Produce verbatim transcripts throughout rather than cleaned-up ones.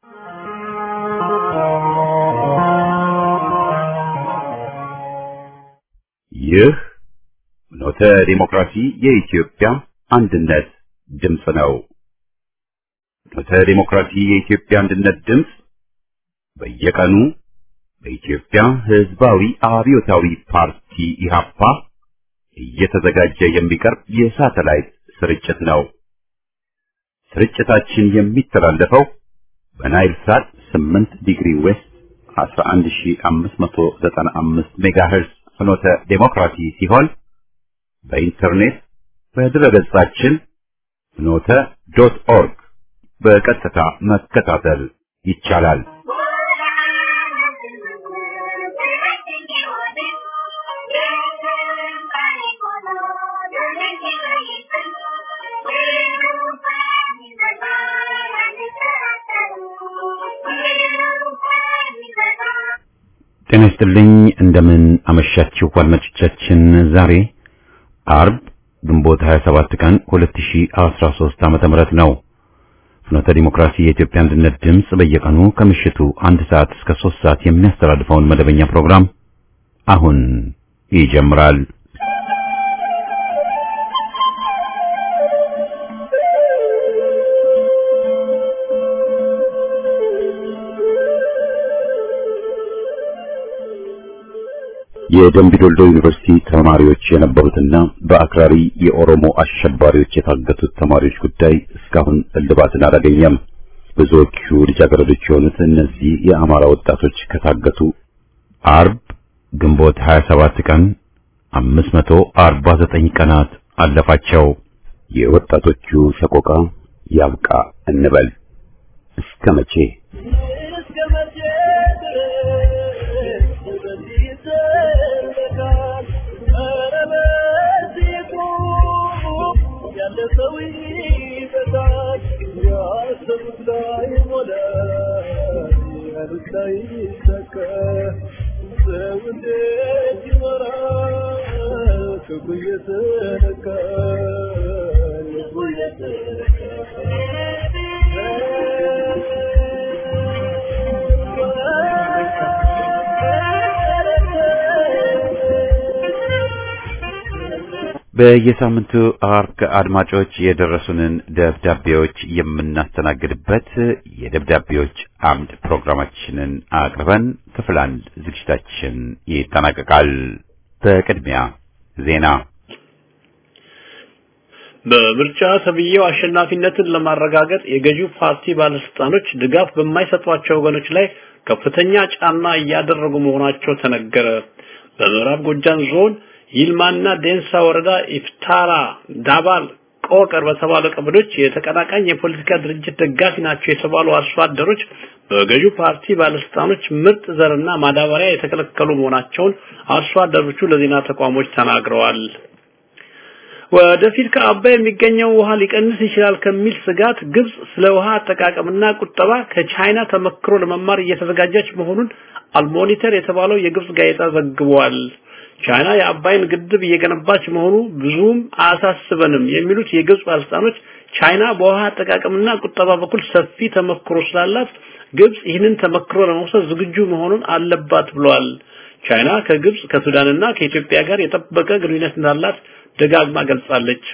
ይህ ፍኖተ ዲሞክራሲ የኢትዮጵያ አንድነት ድምፅ ነው። ፍኖተ ዲሞክራሲ የኢትዮጵያ አንድነት ድምፅ በየቀኑ በኢትዮጵያ ሕዝባዊ አብዮታዊ ፓርቲ ኢህአፓ እየተዘጋጀ የሚቀርብ የሳተላይት ስርጭት ነው። ስርጭታችን የሚተላለፈው በናይል ሳት ስምንት ዲግሪ ዌስት አስራ አንድ ሺህ አምስት መቶ ዘጠና አምስት ሜጋሄርዝ ፍኖተ ዲሞክራሲ ሲሆን በኢንተርኔት በድረገጻችን ፍኖተ ዶት ኦርግ በቀጥታ መከታተል ይቻላል። ጤና ይስጥልኝ። እንደምን አመሻችሁ አድማጮቻችን። ዛሬ አርብ ግንቦት ሃያ ሰባት ቀን ሁለት ሺህ አስራ ሶስት ዓመተ ምህረት ነው። ፍኖተ ዲሞክራሲ የኢትዮጵያ አንድነት ድምፅ በየቀኑ ከምሽቱ አንድ ሰዓት እስከ ሶስት ሰዓት የሚያስተላልፈውን መደበኛ ፕሮግራም አሁን ይጀምራል። የደምቢዶሎ ዩኒቨርሲቲ ተማሪዎች የነበሩትና በአክራሪ የኦሮሞ አሸባሪዎች የታገቱት ተማሪዎች ጉዳይ እስካሁን እልባትን አላገኘም። ብዙዎቹ ልጃገረዶች የሆኑት እነዚህ የአማራ ወጣቶች ከታገቱ አርብ ግንቦት ሃያ ሰባት ቀን አምስት መቶ አርባ ዘጠኝ ቀናት አለፋቸው። የወጣቶቹ ሰቆቃ ያብቃ እንበል። እስከ መቼ? በየሳምንቱ አርብ አድማጮች የደረሱንን ደብዳቤዎች የምናስተናግድበት የደብዳቤዎች አምድ ፕሮግራማችንን አቅርበን ክፍል አንድ ዝግጅታችን ይጠናቀቃል። በቅድሚያ ዜና። በምርጫ ተብዬው አሸናፊነትን ለማረጋገጥ የገዢው ፓርቲ ባለስልጣኖች ድጋፍ በማይሰጧቸው ወገኖች ላይ ከፍተኛ ጫና እያደረጉ መሆናቸው ተነገረ። በምዕራብ ጎጃም ዞን ይልማና ዴንሳ ወረዳ ኢፍታራ ዳባል ቆቀር በተባሉ ቀበሌዎች የተቀናቃኝ የፖለቲካ ድርጅት ደጋፊ ናቸው የተባሉ አርሶ አደሮች በገዢው ፓርቲ ባለስልጣኖች ምርጥ ዘርና ማዳበሪያ የተከለከሉ መሆናቸውን አርሶ አደሮቹ ለዜና ተቋሞች ተናግረዋል። ወደፊት ከአባይ የሚገኘው ውሃ ሊቀንስ ይችላል ከሚል ስጋት ግብጽ ስለ ውሃ አጠቃቀምና ቁጠባ ከቻይና ተመክሮ ለመማር እየተዘጋጀች መሆኑን አልሞኒተር የተባለው የግብጽ ጋዜጣ ዘግቧል። ቻይና የአባይን ግድብ እየገነባች መሆኑ ብዙም አያሳስበንም የሚሉት የግብጽ ባለስልጣኖች ቻይና በውሃ አጠቃቀምና ቁጠባ በኩል ሰፊ ተመክሮ ስላላት ግብጽ ይህንን ተመክሮ ለመውሰድ ዝግጁ መሆኑን አለባት ብለዋል። ቻይና ከግብጽ ከሱዳንና ከኢትዮጵያ ጋር የጠበቀ ግንኙነት እንዳላት ደጋግማ ገልጻለች።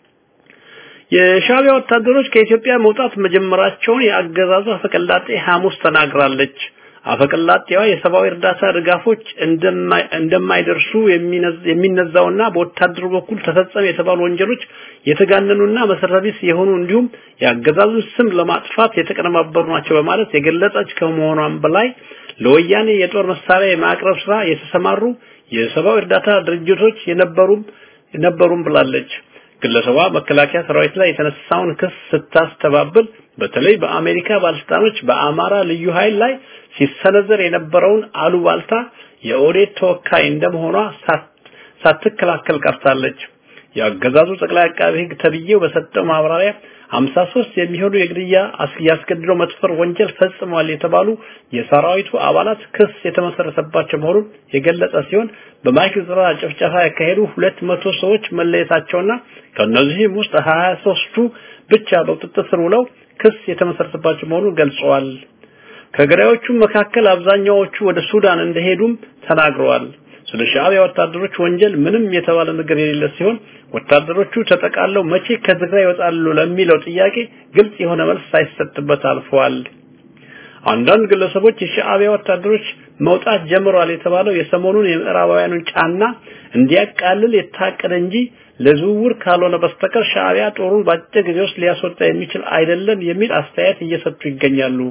የሻዕቢያ ወታደሮች ከኢትዮጵያ መውጣት መጀመራቸውን የአገዛዙ አፈቀላጤ ሐሙስ ተናግራለች። አፈቀላጤዋ የሰብአዊ እርዳታ ድጋፎች እንደማይደርሱ የሚነዛውና በወታደሩ በኩል ተፈጸመ የተባሉ ወንጀሎች የተጋነኑና መሰረተ ቢስ የሆኑ እንዲሁም የአገዛዙን ስም ለማጥፋት የተቀነባበሩ ናቸው በማለት የገለጸች ከመሆኗም በላይ ለወያኔ የጦር መሳሪያ የማቅረብ ስራ የተሰማሩ የሰብአዊ እርዳታ ድርጅቶች የነበሩም ነበሩም ብላለች። ግለሰቧ መከላከያ ሰራዊት ላይ የተነሳውን ክስ ስታስተባብል በተለይ በአሜሪካ ባለስልጣኖች በአማራ ልዩ ኃይል ላይ ሲሰነዘር የነበረውን አሉባልታ የኦዴት ተወካይ እንደመሆኗ ሳትከላከል ቀርታለች። የአገዛዙ ጠቅላይ አቃቤ ሕግ ተብዬው በሰጠው ማብራሪያ ሃምሳ ሶስት የሚሆኑ የግድያ ያስገድዶ መጥፈር ወንጀል ፈጽመዋል የተባሉ የሰራዊቱ አባላት ክስ የተመሰረተባቸው መሆኑን የገለጸ ሲሆን በማይክሮዝራ ጭፍጨፋ ያካሄዱ ሁለት መቶ ሰዎች መለየታቸውና ከነዚህም ውስጥ ሀያ ሦስቱ ብቻ በቁጥጥር ስር ውለው ክስ የተመሰረተባቸው መሆኑን ገልጸዋል። ከገዳዮቹ መካከል አብዛኛዎቹ ወደ ሱዳን እንደሄዱም ተናግረዋል። ስለ ሻዕቢያ ወታደሮች ወንጀል ምንም የተባለ ነገር የሌለ ሲሆን ወታደሮቹ ተጠቃለው መቼ ከትግራይ ይወጣሉ ለሚለው ጥያቄ ግልጽ የሆነ መልስ ሳይሰጥበት አልፈዋል። አንዳንድ ግለሰቦች የሻዕቢያ ወታደሮች መውጣት ጀምረዋል የተባለው የሰሞኑን የምዕራባውያኑን ጫና እንዲያቃልል የታቀደ እንጂ ለዝውውር ካልሆነ በስተቀር ሻዕቢያ ጦሩን በአጭር ጊዜ ውስጥ ሊያስወጣ የሚችል አይደለም የሚል አስተያየት እየሰጡ ይገኛሉ።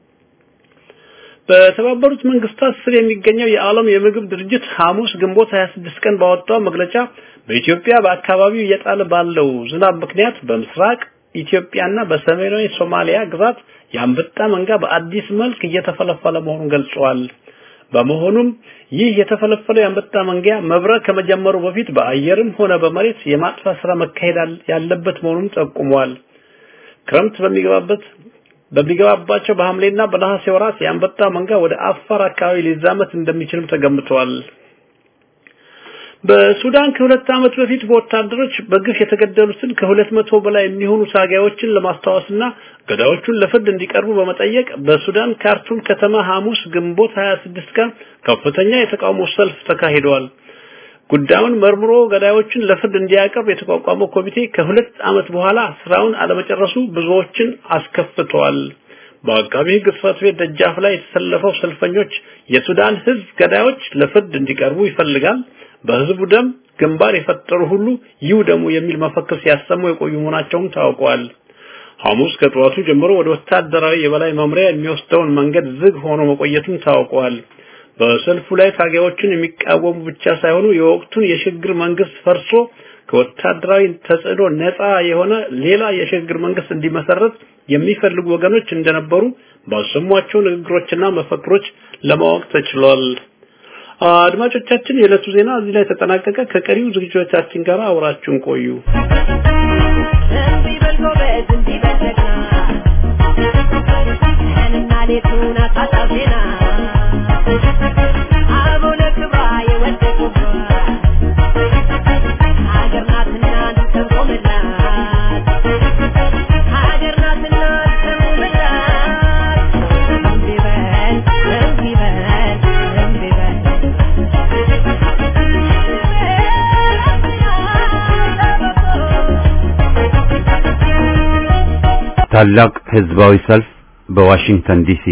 በተባበሩት መንግስታት ስር የሚገኘው የዓለም የምግብ ድርጅት ሐሙስ ግንቦት ሃያ ስድስት ቀን ባወጣው መግለጫ በኢትዮጵያ በአካባቢው እየጣለ ባለው ዝናብ ምክንያት በምስራቅ ኢትዮጵያና በሰሜናዊ ሶማሊያ ግዛት የአንበጣ መንጋ በአዲስ መልክ እየተፈለፈለ መሆኑን ገልጿል። በመሆኑም ይህ የተፈለፈለው የአንበጣ መንጋ መብረር ከመጀመሩ በፊት በአየርም ሆነ በመሬት የማጥፋት ስራ መካሄድ ያለበት መሆኑን ጠቁሟል። ክረምት በሚገባበት በሚገባባቸው በሐምሌና በነሐሴ ወራት የአንበጣ መንጋ ወደ አፋር አካባቢ ሊዛመት እንደሚችልም ተገምቷል። በሱዳን ከሁለት ዓመት በፊት በወታደሮች በግፍ የተገደሉትን ከሁለት መቶ በላይ የሚሆኑ ታጋዮችን ለማስታወስና ገዳዮቹን ለፍርድ እንዲቀርቡ በመጠየቅ በሱዳን ካርቱም ከተማ ሐሙስ ግንቦት ሃያ ስድስት ቀን ከፍተኛ የተቃውሞ ሰልፍ ተካሂዷል። ጉዳዩን መርምሮ ገዳዮችን ለፍርድ እንዲያቀርብ የተቋቋመው ኮሚቴ ከሁለት ዓመት በኋላ ስራውን አለመጨረሱ ብዙዎችን አስከፍቷል። በአቃቤ ሕግ ጽሕፈት ቤት ደጃፍ ላይ የተሰለፈው ሰልፈኞች የሱዳን ሕዝብ ገዳዮች ለፍርድ እንዲቀርቡ ይፈልጋል፣ በህዝቡ ደም ግንባር የፈጠሩ ሁሉ ይውደሙ የሚል መፈክር ሲያሰሙ የቆዩ መሆናቸውም ታውቋል። ሐሙስ ከጠዋቱ ጀምሮ ወደ ወታደራዊ የበላይ መምሪያ የሚወስደውን መንገድ ዝግ ሆኖ መቆየቱም ታውቋል። በሰልፉ ላይ ታጋዮችን የሚቃወሙ ብቻ ሳይሆኑ የወቅቱን የሽግግር መንግስት ፈርሶ ከወታደራዊ ተጽዕኖ ነፃ የሆነ ሌላ የሽግግር መንግስት እንዲመሰረት የሚፈልጉ ወገኖች እንደነበሩ ባሰሟቸው ንግግሮችና መፈክሮች ለማወቅ ተችሏል። አድማጮቻችን የዕለቱ ዜና እዚህ ላይ ተጠናቀቀ። ከቀሪው ዝግጅቶቻችን ጋር አብራችሁን ቆዩ። ታላቅ ህዝባዊ ሰልፍ በዋሽንግተን ዲሲ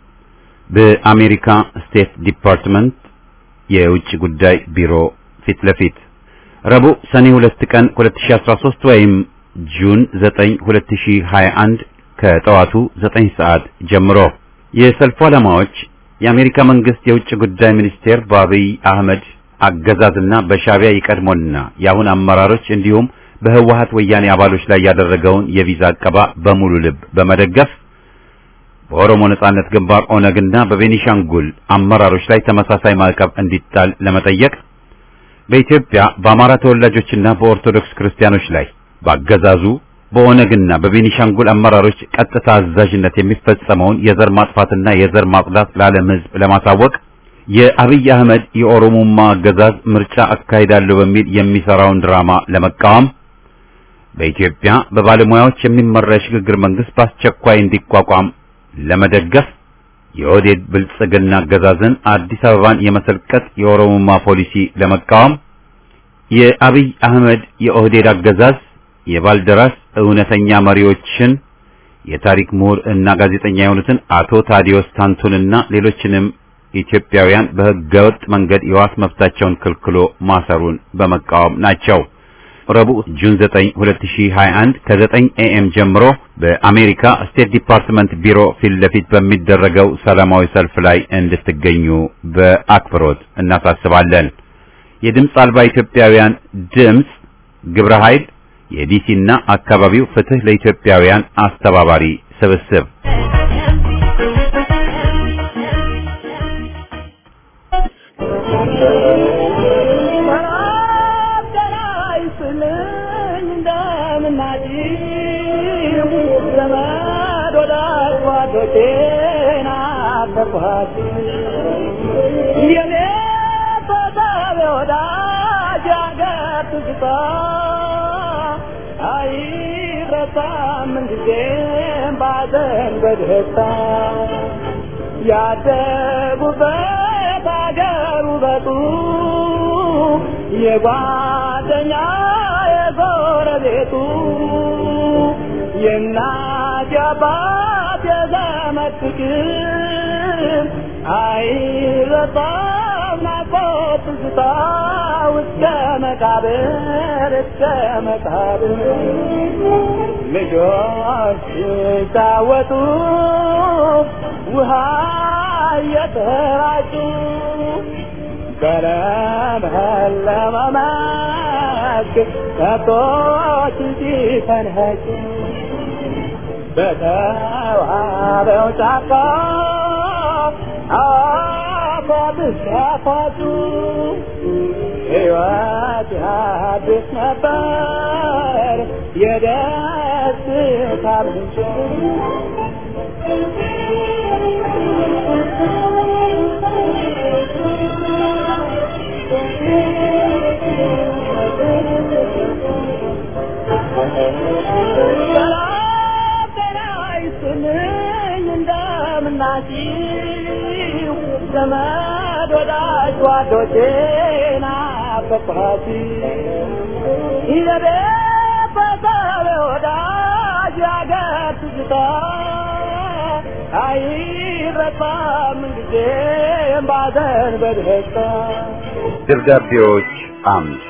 በአሜሪካ ስቴት ዲፓርትመንት የውጭ ጉዳይ ቢሮ ፊት ለፊት ረቡዕ ሰኔ ሁለት ቀን ሁለት ሺህ አስራ ሶስት ወይም ጁን ዘጠኝ ሁለት ሺህ ሃያ አንድ ከጠዋቱ ዘጠኝ ሰዓት ጀምሮ የሰልፉ ዓላማዎች የአሜሪካ መንግስት የውጭ ጉዳይ ሚኒስቴር በአብይ አህመድ አገዛዝና በሻዕቢያ ይቀድሞና ያሁን አመራሮች እንዲሁም በህወሓት ወያኔ አባሎች ላይ ያደረገውን የቪዛ አቀባ በሙሉ ልብ በመደገፍ በኦሮሞ ነጻነት ግንባር ኦነግና በቤኒሻንጉል አመራሮች ላይ ተመሳሳይ ማዕቀብ እንዲጣል ለመጠየቅ በኢትዮጵያ በአማራ ተወላጆችና በኦርቶዶክስ ክርስቲያኖች ላይ በአገዛዙ በኦነግና በቤኒሻንጉል አመራሮች ቀጥታ አዛዥነት የሚፈጸመውን የዘር ማጥፋትና የዘር ማጽዳት ለዓለም ህዝብ ለማሳወቅ የአብይ አህመድ የኦሮሞማ አገዛዝ ምርጫ አካሂዳለሁ በሚል የሚሰራውን ድራማ ለመቃወም በኢትዮጵያ በባለሙያዎች የሚመራ የሽግግር መንግስት በአስቸኳይ እንዲቋቋም ለመደገፍ የኦህዴድ ብልጽግና አገዛዝን አዲስ አበባን የመሰልቀጥ የኦሮሞማ ፖሊሲ ለመቃወም የአብይ አህመድ የኦህዴድ አገዛዝ የባልደራስ እውነተኛ መሪዎችን የታሪክ ምሁር እና ጋዜጠኛ የሆኑትን አቶ ታዲዮስ ታንቱንና ሌሎችንም ኢትዮጵያውያን በህገወጥ መንገድ የዋስ መብታቸውን ክልክሎ ማሰሩን በመቃወም ናቸው። ረቡዕ ጁን ዘጠኝ ሁለት ሺህ ሃያ አንድ ከዘጠኝ ኤኤም ጀምሮ በአሜሪካ ስቴት ዲፓርትመንት ቢሮ ፊት ለፊት በሚደረገው ሰላማዊ ሰልፍ ላይ እንድትገኙ በአክብሮት እናሳስባለን። የድምጽ አልባ ኢትዮጵያውያን ድምጽ ግብረ ኃይል የዲሲና አካባቢው ፍትህ ለኢትዮጵያውያን አስተባባሪ ስብስብ ያደጉበት አገሩ በጡ የጓደኛ የጎረቤቱ የእናት የአባት የዘመድ ፍቅር አይረሳም ናፍቆት ትዝታ እስከ መቃብር እስከ መቃብር ልጆች ሲጫወቱ ውሃ እየተራጩ በለመለመ መስክ ከብቶች ሲፈንጩ በተዋበው ጫካ አፏብስ ያፏጩ ሕይወት አዲስ ነበር የደስታ ምንጭ እንደምናችሁ ዘመድ ወዳጅ ጓዶቼ ናፈቅኋት ይለበሰብ ወዳጅ ያገር ትዝታ አይረሳም ጊዜም ባዘን በደስታ ደብዳቤዎች አምድ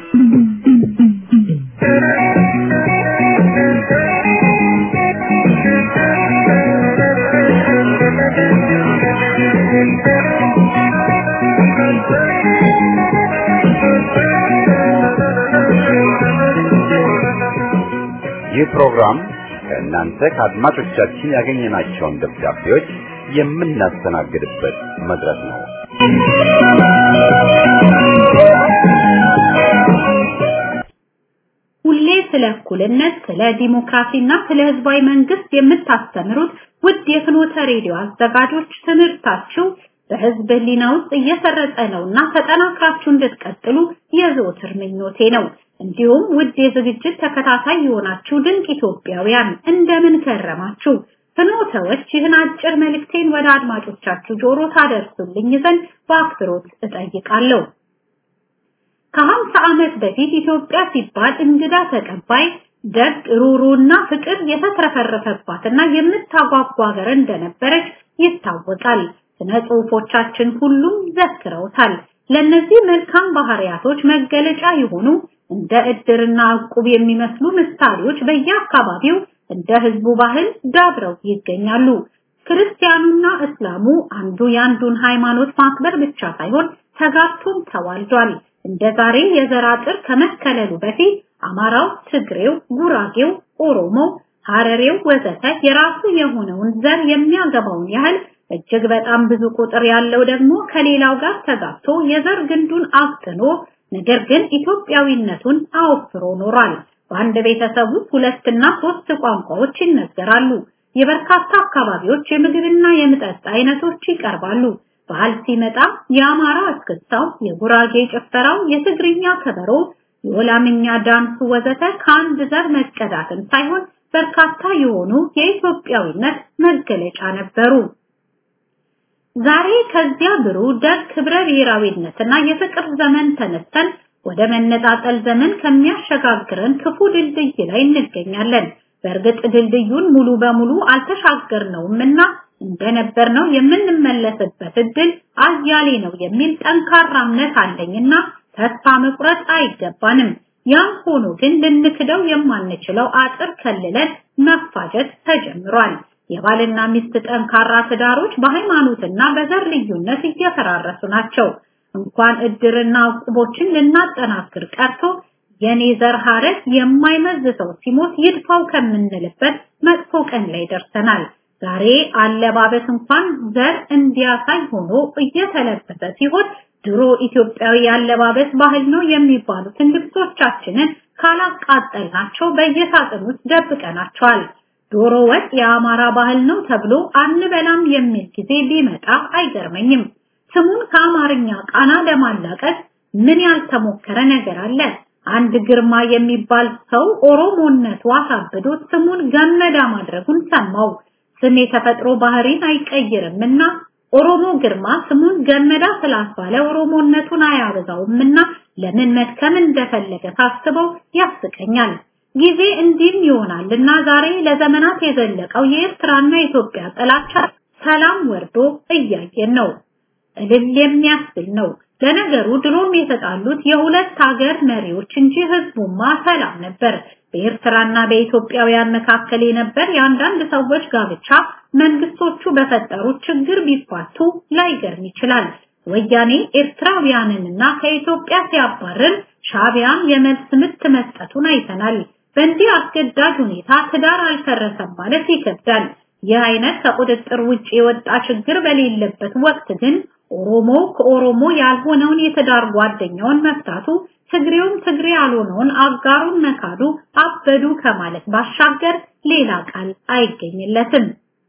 ይህ ፕሮግራም ከእናንተ ከአድማጮቻችን ያገኘናቸውን ደብዳቤዎች የምናስተናግድበት መድረክ ነው። ሁሌ ስለ እኩልነት፣ ስለ ዲሞክራሲና ስለ ህዝባዊ መንግስት የምታስተምሩት ውድ የፍኖተ ሬዲዮ አዘጋጆች ትምህርታችሁ በህዝብ ህሊና ውስጥ እየሰረጸ ነውና ተጠናክራችሁ እንድትቀጥሉ የዘወትር ምኞቴ ነው። እንዲሁም ውድ የዝግጅት ተከታታይ የሆናችሁ ድንቅ ኢትዮጵያውያን እንደምን ከረማችሁ? ፍኖተዎች ይህን አጭር መልእክቴን ወደ አድማጮቻችሁ ጆሮ ታደርሱልኝ ዘንድ በአክብሮት እጠይቃለሁ። ከሀምሳ ዓመት በፊት ኢትዮጵያ ሲባል እንግዳ ተቀባይ፣ ደግ፣ ሩሩና ፍቅር የተትረፈረፈባትና የምታጓጓ ሀገር እንደነበረች ይታወቃል። ስነ ጽሑፎቻችን ሁሉም ዘክረውታል። ለነዚህ መልካም ባህሪያቶች መገለጫ የሆኑ እንደ እድርና ዕቁብ የሚመስሉ ምሳሌዎች በየአካባቢው እንደ ህዝቡ ባህል ዳብረው ይገኛሉ። ክርስቲያኑና እስላሙ አንዱ ያንዱን ሃይማኖት ማክበር ብቻ ሳይሆን ተጋብቶም ተዋልዷል። እንደዛሬ የዘር አጥር ከመከለሉ በፊት አማራው፣ ትግሬው፣ ጉራጌው፣ ኦሮሞ፣ ሐረሬው ወዘተ የራሱ የሆነውን ዘር የሚያገባውን ያህል እጅግ በጣም ብዙ ቁጥር ያለው ደግሞ ከሌላው ጋር ተጋብቶ የዘር ግንዱን አፍጥኖ ነገር ግን ኢትዮጵያዊነቱን አወፍሮ ኖሯል። በአንድ ቤተሰብ ውስጥ ሁለትና ሶስት ቋንቋዎች ይነገራሉ። የበርካታ አካባቢዎች የምግብና የመጠጥ አይነቶች ይቀርባሉ። ባህል ሲመጣ የአማራ እስክስታው፣ የጉራጌ ጭፈራው፣ የትግርኛ ከበሮ፣ የወላምኛ ዳንሱ ወዘተ ከአንድ ዘር መቀዳትን ሳይሆን በርካታ የሆኑ የኢትዮጵያዊነት መገለጫ ነበሩ። ዛሬ ከዚያ ብሩህ ደግ ክብረ ብሔራዊነትና የፍቅር ዘመን ተነስተን ወደ መነጣጠል ዘመን ከሚያሸጋግረን ክፉ ድልድይ ላይ እንገኛለን። በእርግጥ ድልድዩን ሙሉ በሙሉ አልተሻገርነውምና እንደነበርነው የምንመለስበት እድል አያሌ ነው የሚል ጠንካራ እምነት አለኝና ተስፋ መቁረጥ አይገባንም። ያም ሆኖ ግን ልንክደው የማንችለው አጥር ከልለን መፋጀት ተጀምሯል። የባልና ሚስት ጠንካራ ትዳሮች በሃይማኖትና በዘር ልዩነት እየፈራረሱ ናቸው። እንኳን እድርና ዕቁቦችን ልናጠናክር ቀርቶ የኔ ዘር ሐረግ የማይመዝሰው ሲሞት ይድፋው ከምንልበት መጥፎ ቀን ላይ ደርሰናል። ዛሬ አለባበስ እንኳን ዘር እንዲያሳይ ሆኖ እየተለበሰ ሲሆን ድሮ ኢትዮጵያዊ አለባበስ ባህል ነው የሚባሉትን ልብሶቻችንን ካላቃጠልናቸው በየሳጥኑ ውስጥ ደብቀናቸዋል። ዶሮ ወጥ የአማራ ባህል ነው ተብሎ አንበላም የሚል ጊዜ ቢመጣ አይገርመኝም። ስሙን ከአማርኛ ቃና ለማላቀቅ ምን ያልተሞከረ ነገር አለ? አንድ ግርማ የሚባል ሰው ኦሮሞነቱ አሳብዶት ስሙን ገመዳ ማድረጉን ሰማው። ስም የተፈጥሮ ባህሪን አይቀይርምና ኦሮሞ ግርማ ስሙን ገመዳ ስላስባለ ኦሮሞነቱን አያበዛውምና ለምን መድከም እንደፈለገ ታስበው ያስቀኛል። ጊዜ እንዲህም ይሆናልና ዛሬ ለዘመናት የዘለቀው የኤርትራና የኢትዮጵያ ጥላቻ ሰላም ወርዶ እያየን ነው። እልል የሚያስብል ነው። ለነገሩ ድሮም የተጣሉት የሁለት ሀገር መሪዎች እንጂ ህዝቡማ ሰላም ነበር። በኤርትራና በኢትዮጵያውያን መካከል የነበር የአንዳንድ ሰዎች ጋብቻ መንግስቶቹ በፈጠሩት ችግር ቢፋቱ ላይገርም ይችላል። ወያኔ ኤርትራውያንንና ከኢትዮጵያ ሲያባርር ሻዕቢያም የመልስ ምት መስጠቱን አይተናል። በእንዲህ አስገዳጅ ሁኔታ ትዳር አልፈረሰም ማለት ይከብዳል። ይህ አይነት ከቁጥጥር ውጪ የወጣ ችግር በሌለበት ወቅት ግን ኦሮሞ ከኦሮሞ ያልሆነውን የትዳር ጓደኛውን መፍታቱ ትግሬውም ትግሬ ያልሆነውን አጋሩን መካዱ አበዱ ከማለት ባሻገር ሌላ ቃል አይገኝለትም።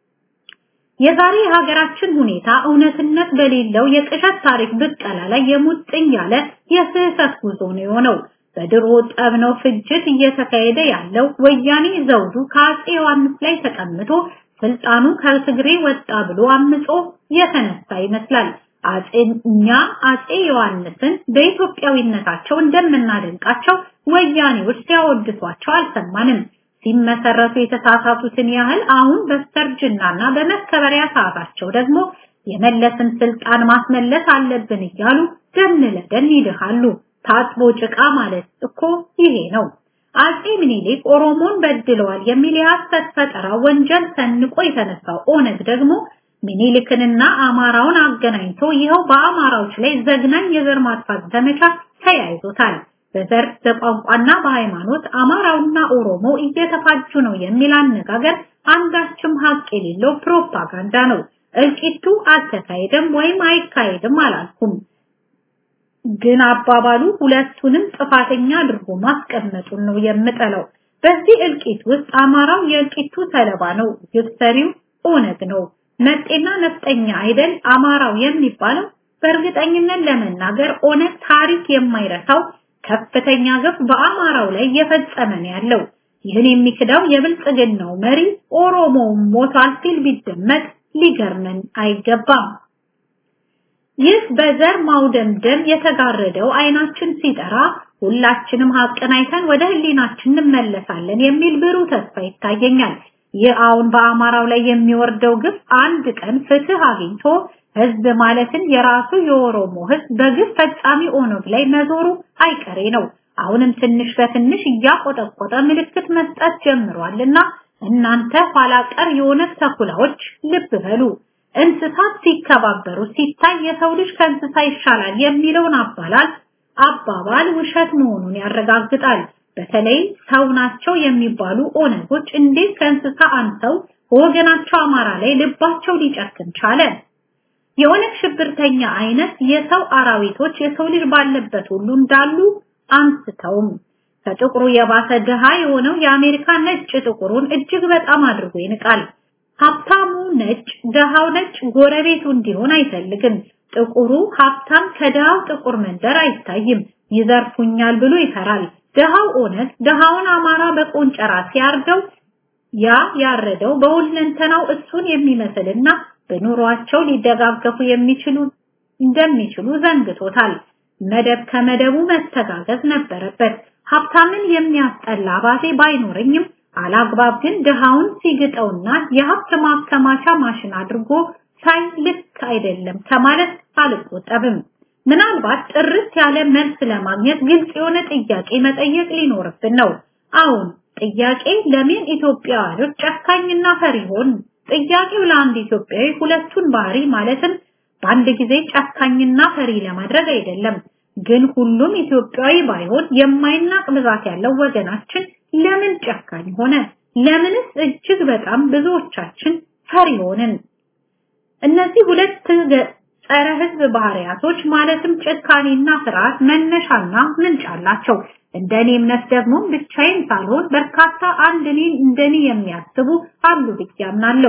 የዛሬ ሀገራችን ሁኔታ እውነትነት በሌለው የቅዠት ታሪክ ብቀላ ላይ የሙጥኝ ያለ የስህተት ጉዞ ነው የሆነው። በድሮ ጠብ ነው ፍጅት እየተካሄደ ያለው። ወያኔ ዘውዱ ከአፄ ዮሐንስ ላይ ተቀምጦ ስልጣኑ ከትግሬ ወጣ ብሎ አምጾ የተነሳ ይመስላል። አፄኛ አፄ ዮሐንስን በኢትዮጵያዊነታቸው እንደምናደንቃቸው ወያኔዎች ሲያወድሷቸው አልሰማንም። ሲመሰረቱ የተሳሳቱትን ያህል አሁን በስተርጅናና በመከበሪያ ሰዓታቸው ደግሞ የመለስን ስልጣን ማስመለስ አለብን እያሉ ደም ለደም ይልሃሉ። ታጥቦ ጭቃ ማለት እኮ ይሄ ነው። አፄ ምኒልክ ኦሮሞን በድለዋል የሚል የሐሰት ፈጠራ ወንጀል ሰንቆ የተነሳው ኦነግ ደግሞ ምኒልክንና አማራውን አገናኝቶ ይኸው በአማራዎች ላይ ዘግናኝ የዘር ማጥፋት ዘመቻ ተያይዞታል። በዘር በቋንቋና በሃይማኖት አማራውና ኦሮሞ እየተፋጁ ነው የሚል አነጋገር አንዳችም ሀቅ የሌለው ፕሮፓጋንዳ ነው። እልቂቱ አልተካሄደም ወይም አይካሄድም አላልኩም፣ ግን አባባሉ ሁለቱንም ጥፋተኛ አድርጎ ማስቀመጡን ነው የምጠለው። በዚህ እልቂት ውስጥ አማራው የእልቂቱ ሰለባ ነው፣ ግብሰሪው ኦነግ ነው። ነጤና ነፍጠኛ አይደል አማራው የሚባለው? በእርግጠኝነት ለመናገር ኦነግ ታሪክ የማይረሳው ከፍተኛ ግፍ በአማራው ላይ እየፈጸመ ነው ያለው። ይህን የሚክዳው የብልጽግናው መሪ ኦሮሞ ሞቷል ሲል ቢደመጥ ሊገርመን አይገባም። ይህ በዘር ማውደምደም የተጋረደው አይናችን ሲጠራ ሁላችንም ሀቅን አይተን ወደ ህሊናችን እንመለሳለን የሚል ብሩህ ተስፋ ይታየኛል። ይህ አሁን በአማራው ላይ የሚወርደው ግፍ አንድ ቀን ፍትህ አግኝቶ ህዝብ ማለትን የራሱ የኦሮሞ ህዝብ በግፍ ፈጻሚ ኦነግ ላይ መዞሩ አይቀሬ ነው። አሁንም ትንሽ በትንሽ እያቆጠቆጠ ምልክት መስጠት ጀምሯልና እናንተ ኋላ ቀር የኦነግ ተኩላዎች ልብ በሉ። እንስሳት ሲከባበሩ ሲታይ የሰው ልጅ ከእንስሳ ይሻላል የሚለውን አባባል አባባል ውሸት መሆኑን ያረጋግጣል። በተለይ ሰው ናቸው የሚባሉ ኦነጎች እንዴት ከእንስሳ አንሰው ወገናቸው አማራ ላይ ልባቸው ሊጨክን ቻለ? የኦነግ ሽብርተኛ አይነት የሰው አራዊቶች የሰው ልጅ ባለበት ሁሉ እንዳሉ አንስተውም። ከጥቁሩ የባሰ ድሃ የሆነው የአሜሪካ ነጭ ጥቁሩን እጅግ በጣም አድርጎ ይንቃል። ሀብታሙ ነጭ ድሃው ነጭ ጎረቤቱ እንዲሆን አይፈልግም። ጥቁሩ ሀብታም ከድሃው ጥቁር መንደር አይታይም፣ ይዘርፉኛል ብሎ ይፈራል። ድሃው ኦነግ ድሃውን አማራ በቆንጨራ ሲያርደው ያ ያረደው በሁለንተናው እሱን የሚመስልና በኑሯቸው ሊደጋገፉ የሚችሉ እንደሚችሉ ዘንግቶታል። መደብ ከመደቡ መተጋገዝ ነበረበት። ሀብታምን የሚያስጠላ ባሴ ባይኖርኝም አላግባብ ግን ድሃውን ሲግጠውና የሀብት ማከማቻ ማሽን አድርጎ ሳይ ልክ አይደለም ከማለት አልቆጠብም። ምናልባት ጥርት ያለ መልስ ለማግኘት ግልጽ የሆነ ጥያቄ መጠየቅ ሊኖርብን ነው። አሁን ጥያቄ ለምን ኢትዮጵያውያን ጨካኝና ፈሪ ሆኑ? ጥያቄው ለአንድ ኢትዮጵያዊ ሁለቱን ባህሪ ማለትም በአንድ ጊዜ ጨካኝና ፈሪ ለማድረግ አይደለም። ግን ሁሉም ኢትዮጵያዊ ባይሆን የማይናቅ ብዛት ያለው ወገናችን ለምን ጨካኝ ሆነ? ለምንስ እጅግ በጣም ብዙዎቻችን ፈሪ ሆንን? እነዚህ ሁለት ጸረ ህዝብ ባህሪያቶች ማለትም ጭካኔና ፍርሃት መነሻና ምንጭ አላቸው። እንደኔ እምነት ደግሞ ብቻዬን ሳልሆን በርካታ አንድ እኔን እንደኔ የሚያስቡ አሉ ብዬ አምናለሁ።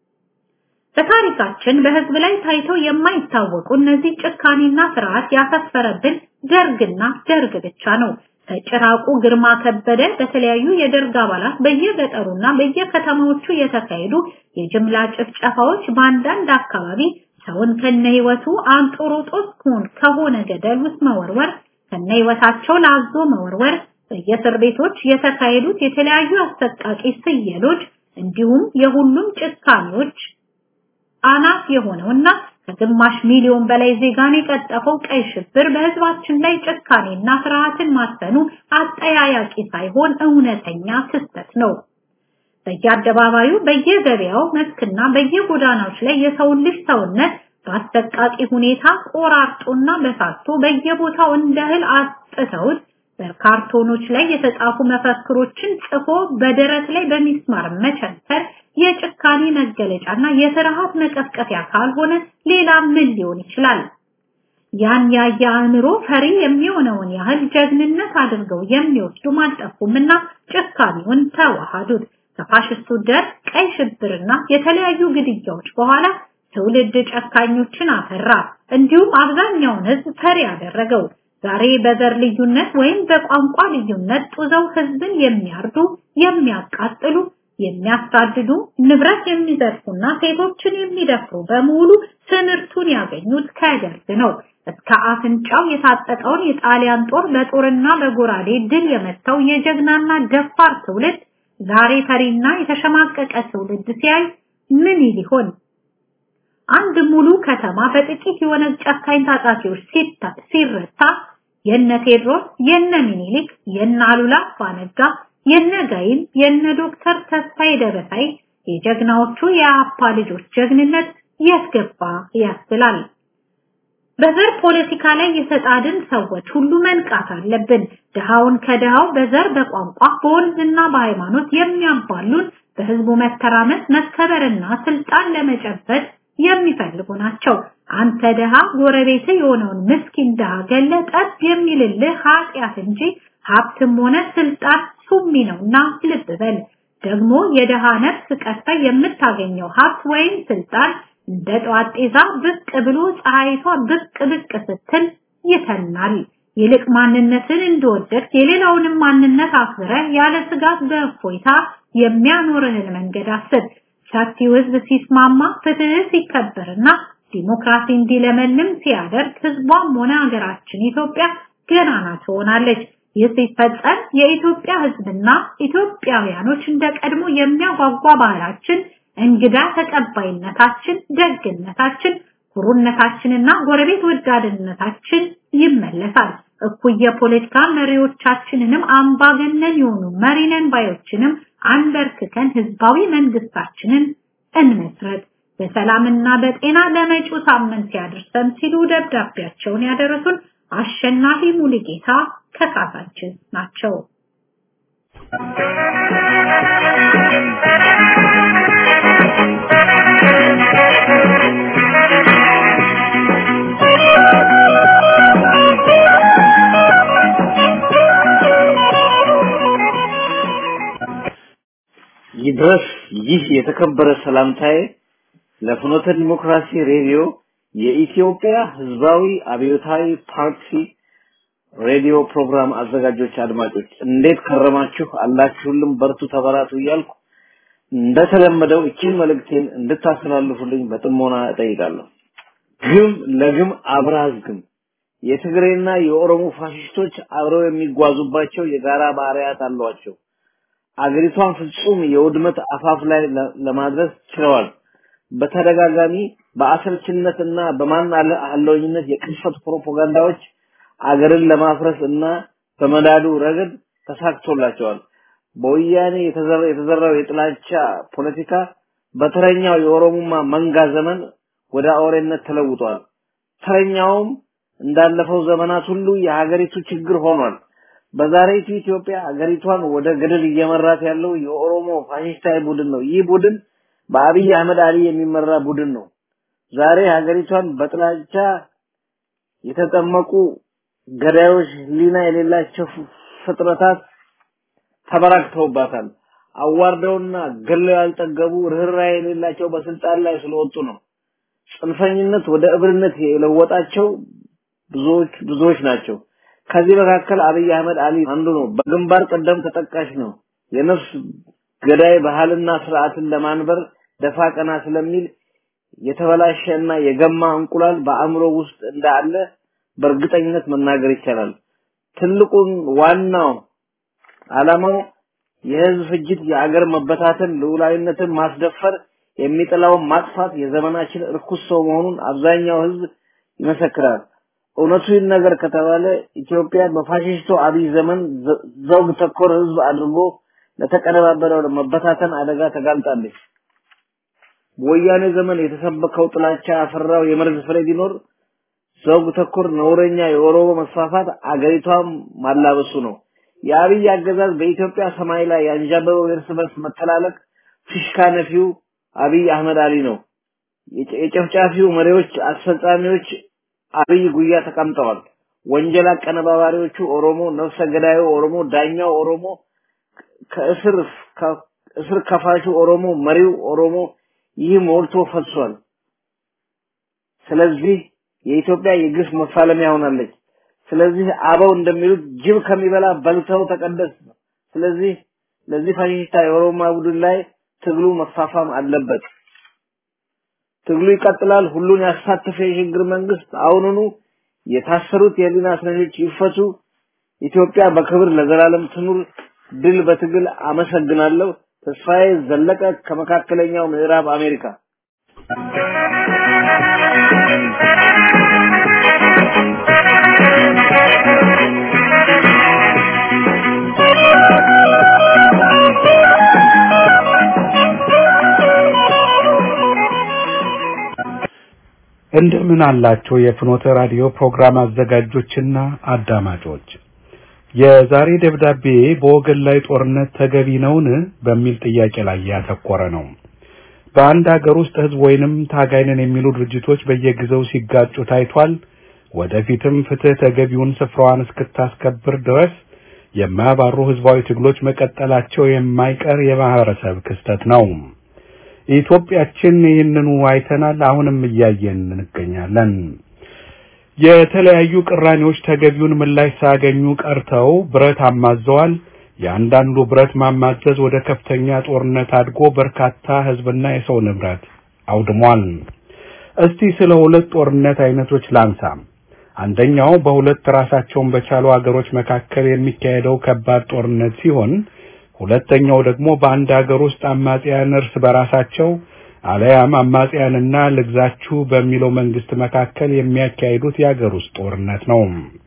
በታሪካችን በህዝብ ላይ ታይተው የማይታወቁ እነዚህ ጭካኔና ፍርሃት ያሰፈረብን ደርግና ደርግ ብቻ ነው። ተጭራቁ ግርማ ከበደ በተለያዩ የደርግ አባላት በየገጠሩና በየከተማዎቹ የተካሄዱ የጅምላ ጭፍጨፋዎች በአንዳንድ አካባቢ ሰውን ከነህይወቱ አንጦሮጦስ ከሆነ ገደል ውስጥ መወርወር ከነህይወታቸው ላዞ መወርወር በየእስር ቤቶች የተካሄዱት የተለያዩ አሰቃቂ ስየሎች እንዲሁም የሁሉም ጭካኔዎች አናት የሆነውና ከግማሽ ሚሊዮን በላይ ዜጋን የቀጠፈው ቀይ ሽብር በህዝባችን ላይ ጭካኔና ፍርሃትን ማሰኑ አጠያያቂ ሳይሆን እውነተኛ ክስተት ነው። በየአደባባዩ በየገበያው መስክና በየጎዳናዎች ላይ የሰው ልጅ ሰውነት በአሰቃቂ ሁኔታ ቆራርጦና በሳቶ በየቦታው እንደህል አስጥተውት በካርቶኖች ላይ የተጻፉ መፈክሮችን ጽፎ በደረት ላይ በሚስማር መቸንከር የጭካኔ መገለጫና የፍርሃት መቀስቀፊያ ካልሆነ ሌላ ምን ሊሆን ይችላል? ያን ያያምሮ ፈሪ የሚሆነውን ያህል ጀግንነት አድርገው የሚወስዱ ማልጠፉምና ጭካኔውን ተዋሃዱት። ከፋሽስቱ ደርግ ቀይ ሽብርና የተለያዩ ግድያዎች በኋላ ትውልድ ጨካኞችን አፈራ። እንዲሁም አብዛኛውን ህዝብ ፈሪ ያደረገው። ዛሬ በዘር ልዩነት ወይም በቋንቋ ልዩነት ጡዘው ህዝብን የሚያርዱ፣ የሚያቃጥሉ፣ የሚያሳድዱ፣ ንብረት የሚዘርፉና ሴቶችን የሚደፍሩ በሙሉ ትምህርቱን ያገኙት ከደርግ ነው። እስከ አፍንጫው የታጠቀውን የጣሊያን ጦር በጦርና በጎራዴ ድል የመታው የጀግናና ደፋር ትውልድ ዛሬ ፈሪና የተሸማቀቀ ትውልድ ሲያይ ምን ይሆን? አንድ ሙሉ ከተማ በጥቂት የሆነ ጨካኝ ታጣቂዎች ሲረታ የነ ቴድሮስ የነ ሚኒሊክ የነ አሉላ አባነጋ የነ ጋይን የነ ዶክተር ተስፋዬ ደበሳይ የጀግናዎቹ የአፓ ልጆች ጀግንነት ያስገባ ያስላል። በዘር ፖለቲካ ላይ የተጣድን ሰዎች ሁሉ መንቃት አለብን። ደሃውን ከደሃው በዘር በቋንቋ በወንዝና በሃይማኖት የሚያባሉን በህዝቡ መተራመስ መከበርና ስልጣን ለመጨበጥ የሚፈልጉ ናቸው። አንተ ደሃ ጎረቤት የሆነውን ምስኪን ደሃ ገለጠት የሚልልህ ኃጢያት እንጂ ሀብትም ሆነ ስልጣን ሱሚ ነውና ልብ በል። ደግሞ የደሃ ነፍስ ቀጥታ የምታገኘው ሀብት ወይም ስልጣን እንደ ጧት ጤዛ ብቅ ብሎ ፀሐይቷ ብቅ ብቅ ስትል ይተናል። ይልቅ ማንነትን እንደወደድ የሌላውንም ማንነት አክብረህ ያለ ስጋት በእፎይታ የሚያኖርህን መንገድ አስብ። ሰፊው ህዝብ ሲስማማ ፍትህ ሲከበርና ዲሞክራሲ እንዲለመልም ሲያደርግ ህዝቧም ሆነ ሀገራችን ኢትዮጵያ ገናና ትሆናለች። ይህ ሲፈጸም የኢትዮጵያ ህዝብና ኢትዮጵያውያኖች እንደቀድሞ የሚያጓጓ ባህላችን፣ እንግዳ ተቀባይነታችን፣ ደግነታችን፣ ኩሩነታችንና ጎረቤት ወዳድነታችን ይመለሳል። እኩየ ፖለቲካ መሪዎቻችንንም አምባገነን የሆኑ መሪነን ባዮችንም አንበርክከን ህዝባዊ መንግስታችንን እንመስረት። በሰላምና በጤና ለመጪው ሳምንት ያድርሰን ሲሉ ደብዳቤያቸውን ያደረሱን አሸናፊ ሙሉጌታ ከካሳችን ናቸው። ይድረስ ይህ የተከበረ ሰላምታዬ ለፍኖተ ዲሞክራሲ ሬዲዮ የኢትዮጵያ ህዝባዊ አብዮታዊ ፓርቲ ሬዲዮ ፕሮግራም አዘጋጆች አድማጮች እንዴት ከረማችሁ? አላችሁልም? በርቱ ተበራቱ እያልኩ እንደተለመደው እቺን መልእክቴን እንድታስተላልፉልኝ በጥሞና እጠይቃለሁ። ግም ለግም አብራዝግም የትግሬና የኦሮሞ ፋሽስቶች አብረው የሚጓዙባቸው የጋራ ባህሪያት አሏቸው። አገሪቷን ፍጹም የውድመት አፋፍ ላይ ለማድረስ ችለዋል። በተደጋጋሚ በአሰልችነትና በማን አለኝነት የቅጥፈት ፕሮፓጋንዳዎች አገርን ለማፍረስና በመዳዱ ረገድ ተሳክቶላቸዋል። በወያኔ የተዘራው የጥላቻ ፖለቲካ በተረኛው የኦሮሞማ መንጋ ዘመን ወደ አውሬነት ተለውጧል። ተረኛውም እንዳለፈው ዘመናት ሁሉ የሀገሪቱ ችግር ሆኗል። በዛሬቱ ኢትዮጵያ ሀገሪቷን ወደ ገደል እየመራት ያለው የኦሮሞ ፋሽስታዊ ቡድን ነው። ይህ ቡድን በአብይ አህመድ አሊ የሚመራ ቡድን ነው። ዛሬ ሀገሪቷን በጥላቻ የተጠመቁ ገዳዮች ሊና የሌላቸው ፍጥረታት ተበራክተውባታል። አዋርደውና ገለው ያልጠገቡ ርህራሄ የሌላቸው በስልጣን ላይ ስለወጡ ነው። ጽንፈኝነት ወደ እብርነት የለወጣቸው ብዙዎች ብዙዎች ናቸው። ከዚህ መካከል አብይ አህመድ አሊ አንዱ ነው። በግንባር ቀደም ተጠቃሽ ነው። የነፍስ ገዳይ ባህልና ስርዓትን ለማንበር ደፋ ቀና ስለሚል የተበላሸና የገማ እንቁላል በአእምሮ ውስጥ እንዳለ በእርግጠኝነት መናገር ይቻላል። ትልቁን ዋናው ዓላማው የህዝብ ፍጅት፣ የአገር መበታተን፣ ሉዓላዊነትን ማስደፈር፣ የሚጥላውን ማጥፋት የዘመናችን እርኩስ ሰው መሆኑን አብዛኛው ህዝብ ይመሰክራል። እውነቱ ነገር ከተባለ ኢትዮጵያ በፋሺስቱ አብይ ዘመን ዘውግ ተኮር ህዝብ አድርጎ ለተቀነባበረው ለመበታተን አደጋ ተጋልጣለች። ወያኔ ዘመን የተሰበከው ጥላቻ አፈራው የመርዝ ፍሬ ቢኖር ዘውግ ተኮር ነውረኛ የኦሮሞ መስፋፋት አገሪቷም ማላበሱ ነው። የአብይ አገዛዝ በኢትዮጵያ ሰማይ ላይ ያንዣበበው እርስ በርስ መተላለቅ ፍሽካ ነፊው አብይ አህመድ አሊ ነው። የጨፍጫፊው መሪዎች አስፈጻሚዎች አብይ ጉያ ተቀምጠዋል። ወንጀል አቀነባባሪዎቹ ኦሮሞ፣ ነፍሰ ገዳዩ ኦሮሞ፣ ዳኛው ኦሮሞ፣ ከእስር ከእስር ከፋሹ ኦሮሞ፣ መሪው ኦሮሞ፣ ይህ ሞልቶ ፈሷል። ስለዚህ የኢትዮጵያ የግፍ መፋለሚያ ሆናለች። ስለዚህ አበው እንደሚሉት ጅብ ከሚበላ በልተው ተቀደስ። ስለዚህ ለዚህ ፋሺስታ የኦሮሞ ቡድን ላይ ትግሉ መፋፋም አለበት። ትግሉ ይቀጥላል። ሁሉን ያሳተፈ የሽግግር መንግስት አሁኑኑ የታሰሩት የህሊና እስረኞች ይፈቱ። ኢትዮጵያ በክብር ለዘላለም ትኑር። ድል በትግል። አመሰግናለሁ። ተስፋዬ ዘለቀ ከመካከለኛው ምዕራብ አሜሪካ። እንደምን አላችሁ የፍኖተ ራዲዮ ፕሮግራም አዘጋጆችና አዳማጮች። የዛሬ ደብዳቤ በወገን ላይ ጦርነት ተገቢ ነውን በሚል ጥያቄ ላይ ያተኮረ ነው። በአንድ ሀገር ውስጥ ህዝብ ወይንም ታጋይነን የሚሉ ድርጅቶች በየጊዜው ሲጋጩ ታይቷል። ወደፊትም ፍትህ ተገቢውን ስፍራዋን እስክታስከብር ድረስ የማያባሩ ህዝባዊ ትግሎች መቀጠላቸው የማይቀር የማህበረሰብ ክስተት ነው። ኢትዮጵያችን ይህንኑ አይተናል፣ አሁንም እያየን እንገኛለን። የተለያዩ ቅራኔዎች ተገቢውን ምላሽ ሳያገኙ ቀርተው ብረት አማዘዋል። የአንዳንዱ ብረት ማማዘዝ ወደ ከፍተኛ ጦርነት አድጎ በርካታ ህዝብና የሰው ንብረት አውድሟል። እስቲ ስለ ሁለት ጦርነት አይነቶች ላንሳ። አንደኛው በሁለት ራሳቸውን በቻሉ ሀገሮች መካከል የሚካሄደው ከባድ ጦርነት ሲሆን፣ ሁለተኛው ደግሞ በአንድ ሀገር ውስጥ አማጽያን እርስ በራሳቸው አለያም አማጽያንና ልግዛችሁ በሚለው መንግስት መካከል የሚያካሂዱት የሀገር ውስጥ ጦርነት ነው።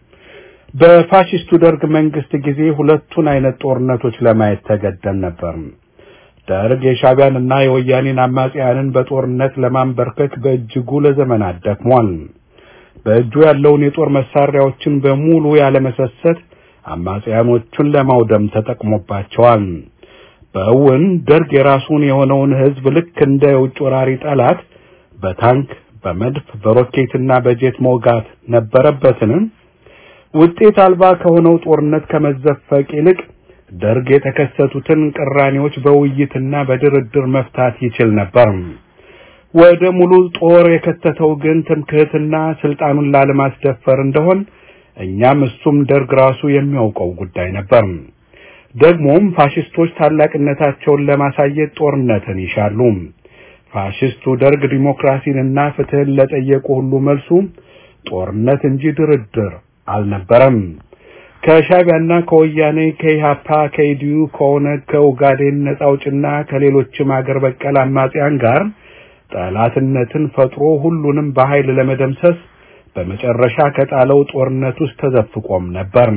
በፋሺስቱ ደርግ መንግስት ጊዜ ሁለቱን አይነት ጦርነቶች ለማየት ተገደን ነበር። ደርግ የሻዕቢያንና የወያኔን አማጽያንን በጦርነት ለማንበርከክ በእጅጉ ለዘመናት ደክሟል። በእጁ ያለውን የጦር መሳሪያዎችን በሙሉ ያለመሰሰት አማጽያኖቹን ለማውደም ተጠቅሞባቸዋል። በእውን ደርግ የራሱን የሆነውን ህዝብ ልክ እንደ የውጭ ወራሪ ጠላት በታንክ፣ በመድፍ፣ በሮኬትና በጄት መውጋት ነበረበትን? ውጤት አልባ ከሆነው ጦርነት ከመዘፈቅ ይልቅ ደርግ የተከሰቱትን ቅራኔዎች በውይይትና በድርድር መፍታት ይችል ነበር። ወደ ሙሉ ጦር የከተተው ግን ትምክህትና ስልጣኑን ላለማስደፈር እንደሆነ እኛም እሱም ደርግ ራሱ የሚያውቀው ጉዳይ ነበር። ደግሞም ፋሺስቶች ታላቅነታቸውን ለማሳየት ጦርነትን ይሻሉ። ፋሺስቱ ደርግ ዲሞክራሲንና ፍትህን ለጠየቁ ሁሉ መልሱ ጦርነት እንጂ ድርድር አልነበረም። ከሻዕቢያና ከወያኔ፣ ከኢሃፓ፣ ከኢዲዩ፣ ከኦነግ፣ ከኡጋዴን ነፃ አውጭና ከሌሎችም አገር በቀል አማጽያን ጋር ጠላትነትን ፈጥሮ ሁሉንም በኃይል ለመደምሰስ በመጨረሻ ከጣለው ጦርነት ውስጥ ተዘፍቆም ነበር።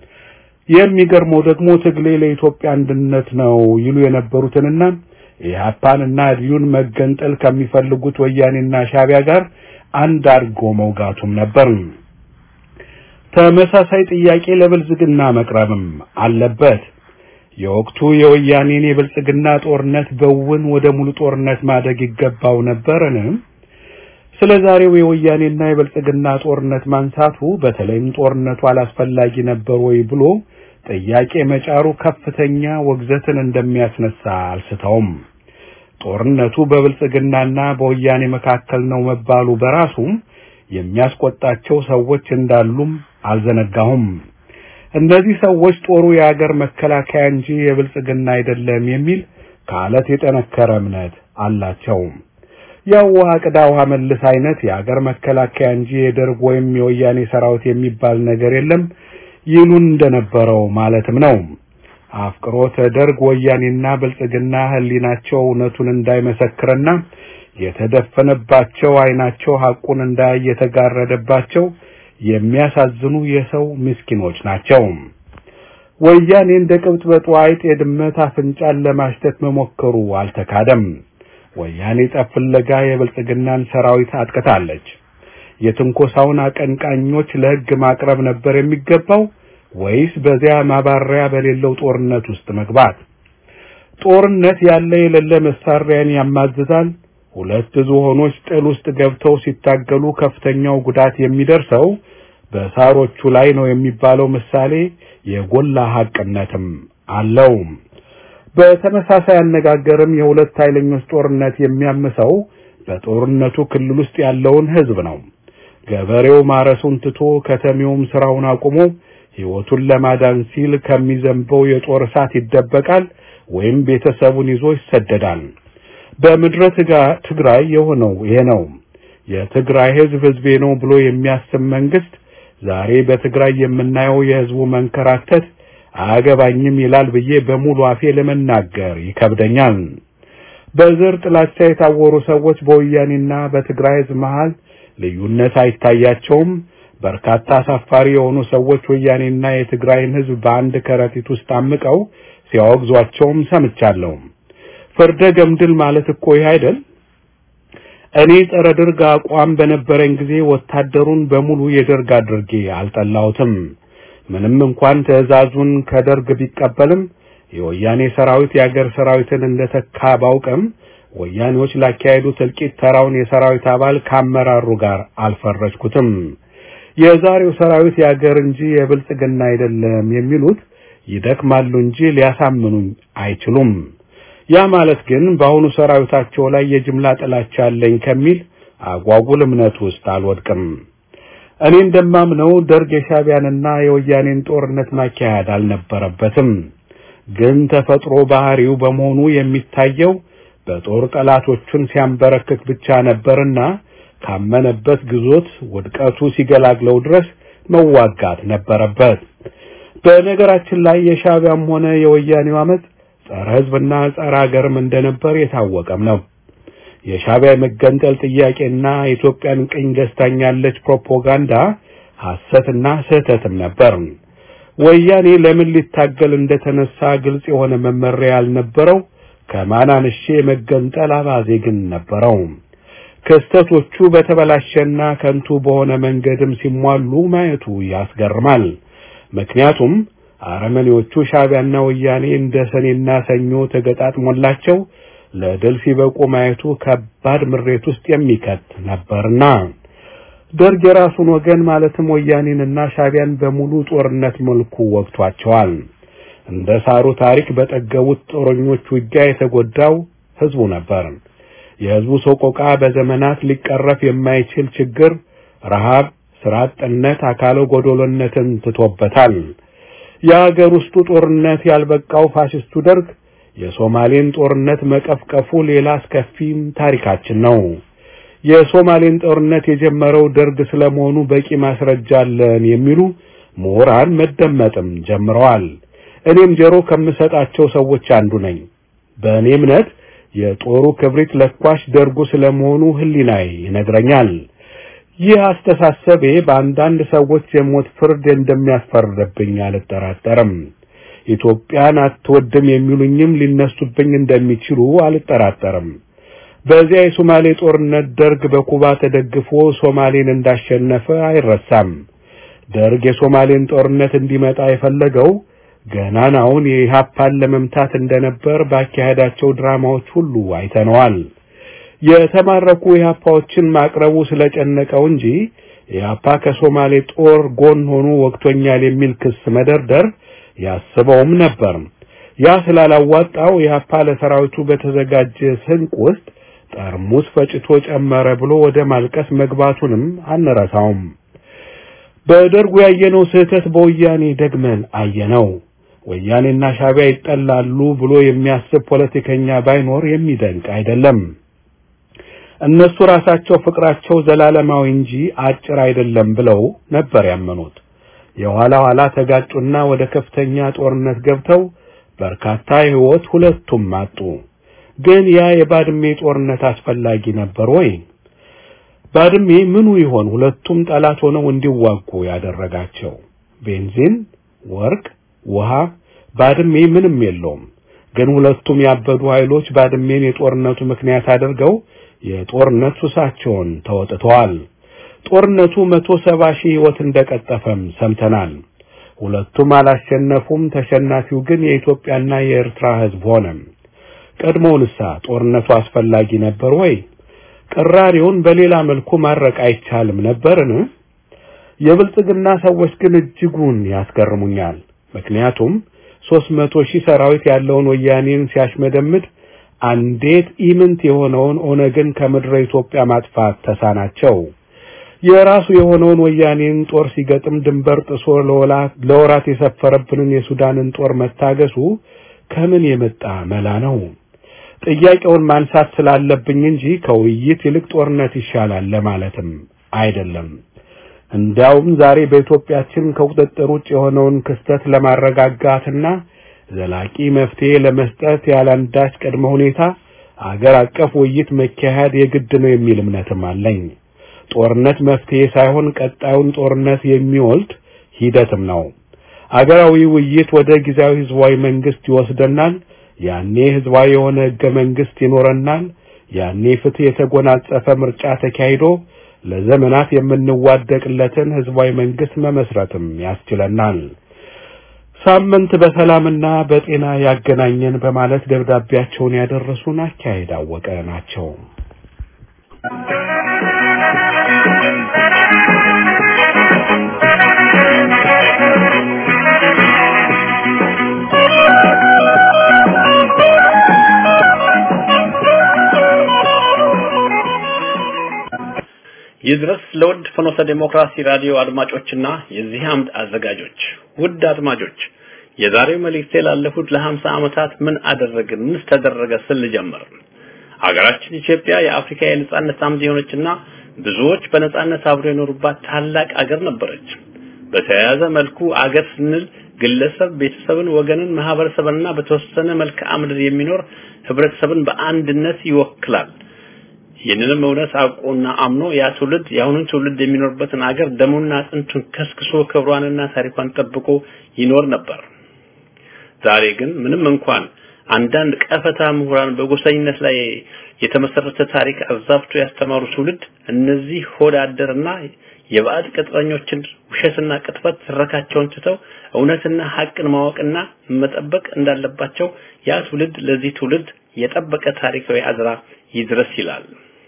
የሚገርመው ደግሞ ትግሌ ለኢትዮጵያ አንድነት ነው ይሉ የነበሩትንና ኢሃፓንና ኢዲዩን መገንጠል ከሚፈልጉት ወያኔና ሻዕቢያ ጋር አንድ አድርጎ መውጋቱም ነበር። ተመሳሳይ ጥያቄ ለብልጽግና መቅረብም አለበት። የወቅቱ የወያኔን የብልጽግና ጦርነት በውን ወደ ሙሉ ጦርነት ማደግ ይገባው ነበርን? ስለዛሬው የወያኔና የብልጽግና ጦርነት ማንሳቱ በተለይም ጦርነቱ አላስፈላጊ ነበር ወይ ብሎ ጥያቄ መጫሩ ከፍተኛ ወግዘትን እንደሚያስነሳ አልስተውም። ጦርነቱ በብልጽግናና በወያኔ መካከል ነው መባሉ በራሱ የሚያስቆጣቸው ሰዎች እንዳሉም አልዘነጋሁም። እነዚህ ሰዎች ጦሩ የሀገር መከላከያ እንጂ የብልጽግና አይደለም የሚል ካለት የጠነከረ እምነት አላቸው። ያው ውሃ ቅዳ ውሃ መልስ አይነት የሀገር መከላከያ እንጂ የደርግ ወይም የወያኔ ሰራዊት የሚባል ነገር የለም ይሉን እንደነበረው ማለትም ነው። አፍቅሮተ ደርግ ወያኔና ብልጽግና ህሊናቸው እውነቱን እንዳይመሰክርና የተደፈነባቸው አይናቸው ሐቁን እንዳይተጋረደባቸው የሚያሳዝኑ የሰው ምስኪኖች ናቸው። ወያኔ እንደ ቅብጥ በጧይት የድመት አፍንጫን ለማሽተት መሞከሩ አልተካደም። ወያኔ ጠፍለጋ የብልጽግናን ሰራዊት አጥቅታለች። የትንኮሳውን አቀንቃኞች ለህግ ማቅረብ ነበር የሚገባው ወይስ በዚያ ማባሪያ በሌለው ጦርነት ውስጥ መግባት? ጦርነት ያለ የሌለ መሳሪያን ያማዝዛል። ሁለት ዝሆኖች ጥል ውስጥ ገብተው ሲታገሉ ከፍተኛው ጉዳት የሚደርሰው በሳሮቹ ላይ ነው የሚባለው ምሳሌ የጎላ ሐቅነትም አለው። በተመሳሳይ አነጋገርም የሁለት ኃይለኞች ጦርነት የሚያመሰው በጦርነቱ ክልል ውስጥ ያለውን ህዝብ ነው። ገበሬው ማረሱን ትቶ ከተሜውም ስራውን አቁሞ ህይወቱን ለማዳን ሲል ከሚዘንበው የጦር እሳት ይደበቃል ወይም ቤተሰቡን ይዞ ይሰደዳል። በምድረ ትግራይ የሆነው ይሄ ነው። የትግራይ ህዝብ ህዝቤ ነው ብሎ የሚያስብ መንግስት ዛሬ በትግራይ የምናየው የህዝቡ መንከራተት አያገባኝም ይላል ብዬ በሙሉ አፌ ለመናገር ይከብደኛል። በዘር ጥላቻ የታወሩ ሰዎች በወያኔና በትግራይ ህዝብ መሃል ልዩነት አይታያቸውም። በርካታ አሳፋሪ የሆኑ ሰዎች ወያኔና የትግራይን ህዝብ በአንድ ከረጢት ውስጥ አምቀው ሲያወግዟቸውም ሰምቻለሁ። ፍርደ ገምድል ማለት እኮ ይሄ አይደል? እኔ ጸረ ደርግ አቋም በነበረኝ ጊዜ ወታደሩን በሙሉ የደርግ አድርጌ አልጠላውትም። ምንም እንኳን ተዛዙን ከደርግ ቢቀበልም የወያኔ ሰራዊት የሀገር ሰራዊትን እንደተካ ባውቅም ወያኔዎች ላካሄዱት እልቂት ተራውን የሰራዊት አባል ካመራሩ ጋር አልፈረጅኩትም። የዛሬው ሰራዊት የሀገር እንጂ የብልጽግና አይደለም የሚሉት ይደክማሉ እንጂ ሊያሳምኑኝ አይችሉም። ያ ማለት ግን በአሁኑ ሰራዊታቸው ላይ የጅምላ ጥላቻ አለኝ ከሚል አጓጉል እምነት ውስጥ አልወድቅም። እኔ እንደማምነው ደርግ የሻቢያንና የወያኔን ጦርነት ማካሄድ አልነበረበትም። ግን ተፈጥሮ ባህሪው በመሆኑ የሚታየው በጦር ጠላቶቹን ሲያንበረክክ ብቻ ነበርና ካመነበት ግዞት ወድቀቱ ሲገላግለው ድረስ መዋጋት ነበረበት። በነገራችን ላይ የሻቢያም ሆነ የወያኔው አመት ጸረ ህዝብና ጸረ ሀገርም እንደነበር የታወቀም ነው። የሻቢያ መገንጠል ጥያቄና ኢትዮጵያን ቅኝ ገዝታኛለች ፕሮፓጋንዳ ሐሰትና ስህተትም ነበር። ወያኔ ለምን ሊታገል እንደተነሳ ግልጽ የሆነ መመሪያ ያልነበረው ከማናንሼ መገንጠል አባዜ ግን ነበረው። ክስተቶቹ በተበላሸና ከንቱ በሆነ መንገድም ሲሟሉ ማየቱ ያስገርማል። ምክንያቱም አረመኔዎቹ ሻቢያና ወያኔ እንደ ሰኔና ሰኞ ተገጣጥሞላቸው ለድል ሲበቁ ማየቱ ከባድ ምሬት ውስጥ የሚከት ነበርና ደርግ የራሱን ወገን ማለትም ወያኔንና ሻቢያን በሙሉ ጦርነት መልኩ ወግቷቸዋል። እንደ ሳሩ ታሪክ በጠገቡት ጦረኞች ውጊያ የተጎዳው ህዝቡ ነበር። የህዝቡ ሰቆቃ በዘመናት ሊቀረፍ የማይችል ችግር፣ ረሃብ፣ ስራ አጥነት፣ አካለ ጎዶሎነትን ትቶበታል። የሀገር ውስጡ ጦርነት ያልበቃው ፋሽስቱ ደርግ የሶማሌን ጦርነት መቀፍቀፉ ሌላ አስከፊም ታሪካችን ነው። የሶማሌን ጦርነት የጀመረው ደርግ ስለመሆኑ በቂ ማስረጃ አለን የሚሉ ምሁራን መደመጥም ጀምረዋል። እኔም ጆሮ ከምሰጣቸው ሰዎች አንዱ ነኝ። በእኔ እምነት የጦሩ ክብሪት ለኳሽ ደርጉ ስለመሆኑ ህሊናዬ ይነግረኛል። ይህ አስተሳሰቤ በአንዳንድ ሰዎች የሞት ፍርድ እንደሚያስፈርድብኝ አልጠራጠርም። ኢትዮጵያን አትወድም የሚሉኝም ሊነሱብኝ እንደሚችሉ አልጠራጠርም። በዚያ የሶማሌ ጦርነት ደርግ በኩባ ተደግፎ ሶማሌን እንዳሸነፈ አይረሳም። ደርግ የሶማሌን ጦርነት እንዲመጣ የፈለገው ገናናውን የኢሃፓን ለመምታት እንደነበር ባካሄዳቸው ድራማዎች ሁሉ አይተነዋል። የተማረኩ ኢሃፓዎችን ማቅረቡ ስለጨነቀው እንጂ ኢሃፓ ከሶማሌ ጦር ጎን ሆኖ ወቅቶኛል የሚል ክስ መደርደር ያስበውም ነበር። ያ ስላላዋጣው ኢሃፓ ለሰራዊቱ በተዘጋጀ ስንቅ ውስጥ ጠርሙስ ፈጭቶ ጨመረ ብሎ ወደ ማልቀስ መግባቱንም አንረሳውም። በደርጉ ያየነው ስህተት በወያኔ ደግመን አየነው። ወያኔና ሻዕቢያ ይጠላሉ ብሎ የሚያስብ ፖለቲከኛ ባይኖር የሚደንቅ አይደለም። እነሱ ራሳቸው ፍቅራቸው ዘላለማዊ እንጂ አጭር አይደለም ብለው ነበር ያመኑት። የኋላ ኋላ ተጋጩና ወደ ከፍተኛ ጦርነት ገብተው በርካታ ህይወት ሁለቱም አጡ። ግን ያ የባድሜ ጦርነት አስፈላጊ ነበር ወይ? ባድሜ ምኑ ይሆን ሁለቱም ጠላት ሆነው እንዲዋጉ ያደረጋቸው? ቤንዚን፣ ወርቅ፣ ውሃ፣ ባድሜ ምንም የለውም። ግን ሁለቱም ያበዱ ኃይሎች ባድሜን የጦርነቱ ምክንያት አድርገው የጦርነት ሱሳቸውን ተወጥተዋል። ጦርነቱ መቶ ሰባ ሺህ ህይወት እንደቀጠፈም ሰምተናል። ሁለቱም አላሸነፉም። ተሸናፊው ግን የኢትዮጵያና የኤርትራ ህዝብ ሆነ። ቀድሞውንሳ ጦርነቱ አስፈላጊ ነበር ወይ? ቅራሪውን በሌላ መልኩ ማረቅ አይቻልም ነበርን? የብልጽግና ሰዎች ግን እጅጉን ያስገርሙኛል። ምክንያቱም ሦስት መቶ ሺህ ሰራዊት ያለውን ወያኔን ሲያሽመደምድ አንዴት ኢምንት የሆነውን ኦነግን ከምድረ ኢትዮጵያ ማጥፋት ተሳናቸው። የራሱ የሆነውን ወያኔን ጦር ሲገጥም ድንበር ጥሶ ለወራት የሰፈረብንን የሱዳንን ጦር መታገሱ ከምን የመጣ መላ ነው? ጥያቄውን ማንሳት ስላለብኝ እንጂ ከውይይት ይልቅ ጦርነት ይሻላል ለማለትም አይደለም። እንዲያውም ዛሬ በኢትዮጵያችን ከቁጥጥር ውጭ የሆነውን ክስተት ለማረጋጋትና ዘላቂ መፍትሄ ለመስጠት ያለአንዳች ቅድመ ሁኔታ አገር አቀፍ ውይይት መካሄድ የግድ ነው የሚል እምነትም አለኝ። ጦርነት መፍትሄ ሳይሆን ቀጣዩን ጦርነት የሚወልድ ሂደትም ነው። አገራዊ ውይይት ወደ ጊዜያዊ ህዝባዊ መንግስት ይወስደናል። ያኔ ህዝባዊ የሆነ ህገ መንግስት ይኖረናል። ያኔ ፍትህ የተጎናጸፈ ምርጫ ተካሂዶ ለዘመናት የምንዋደቅለትን ህዝባዊ መንግስት መመስረትም ያስችለናል። ሳምንት በሰላምና በጤና ያገናኘን በማለት ደብዳቤያቸውን ያደረሱን አካሄድ አወቀ ናቸው። ይድረስ ለውድ ፍኖተ ዲሞክራሲ ራዲዮ አድማጮችና የዚህ አምድ አዘጋጆች። ውድ አድማጮች፣ የዛሬው መልእክቴ ላለፉት ለ50 ዓመታት ምን አደረግን ምን ተደረገ ስል ጀመር። አገራችን ኢትዮጵያ የአፍሪካ የነጻነት አምድ የሆነችና ብዙዎች በነጻነት አብረው የኖሩባት ታላቅ አገር ነበረች። በተያያዘ መልኩ አገር ስንል ግለሰብ፣ ቤተሰብን፣ ወገንን፣ ማህበረሰብንና በተወሰነ መልክዓ ምድር የሚኖር ህብረተሰብን በአንድነት ይወክላል። ይህንንም እውነት አውቆና አምኖ ያ ትውልድ ያሁኑን ትውልድ የሚኖርበትን አገር ደሙና አጥንቱን ከስክሶ ክብሯንና ታሪኳን ጠብቆ ይኖር ነበር። ዛሬ ግን ምንም እንኳን አንዳንድ ቀፈታ ምሁራን በጎሰኝነት ላይ የተመሰረተ ታሪክ አዛብቶ ያስተማሩ ትውልድ እነዚህ ሆድ አደርና የባዕድ ቅጥረኞችን ውሸትና ቅጥፈት ትረካቸውን ትተው እውነትና ሐቅን ማወቅና መጠበቅ እንዳለባቸው ያ ትውልድ ለዚህ ትውልድ የጠበቀ ታሪካዊ አዝራ ይድረስ ይላል።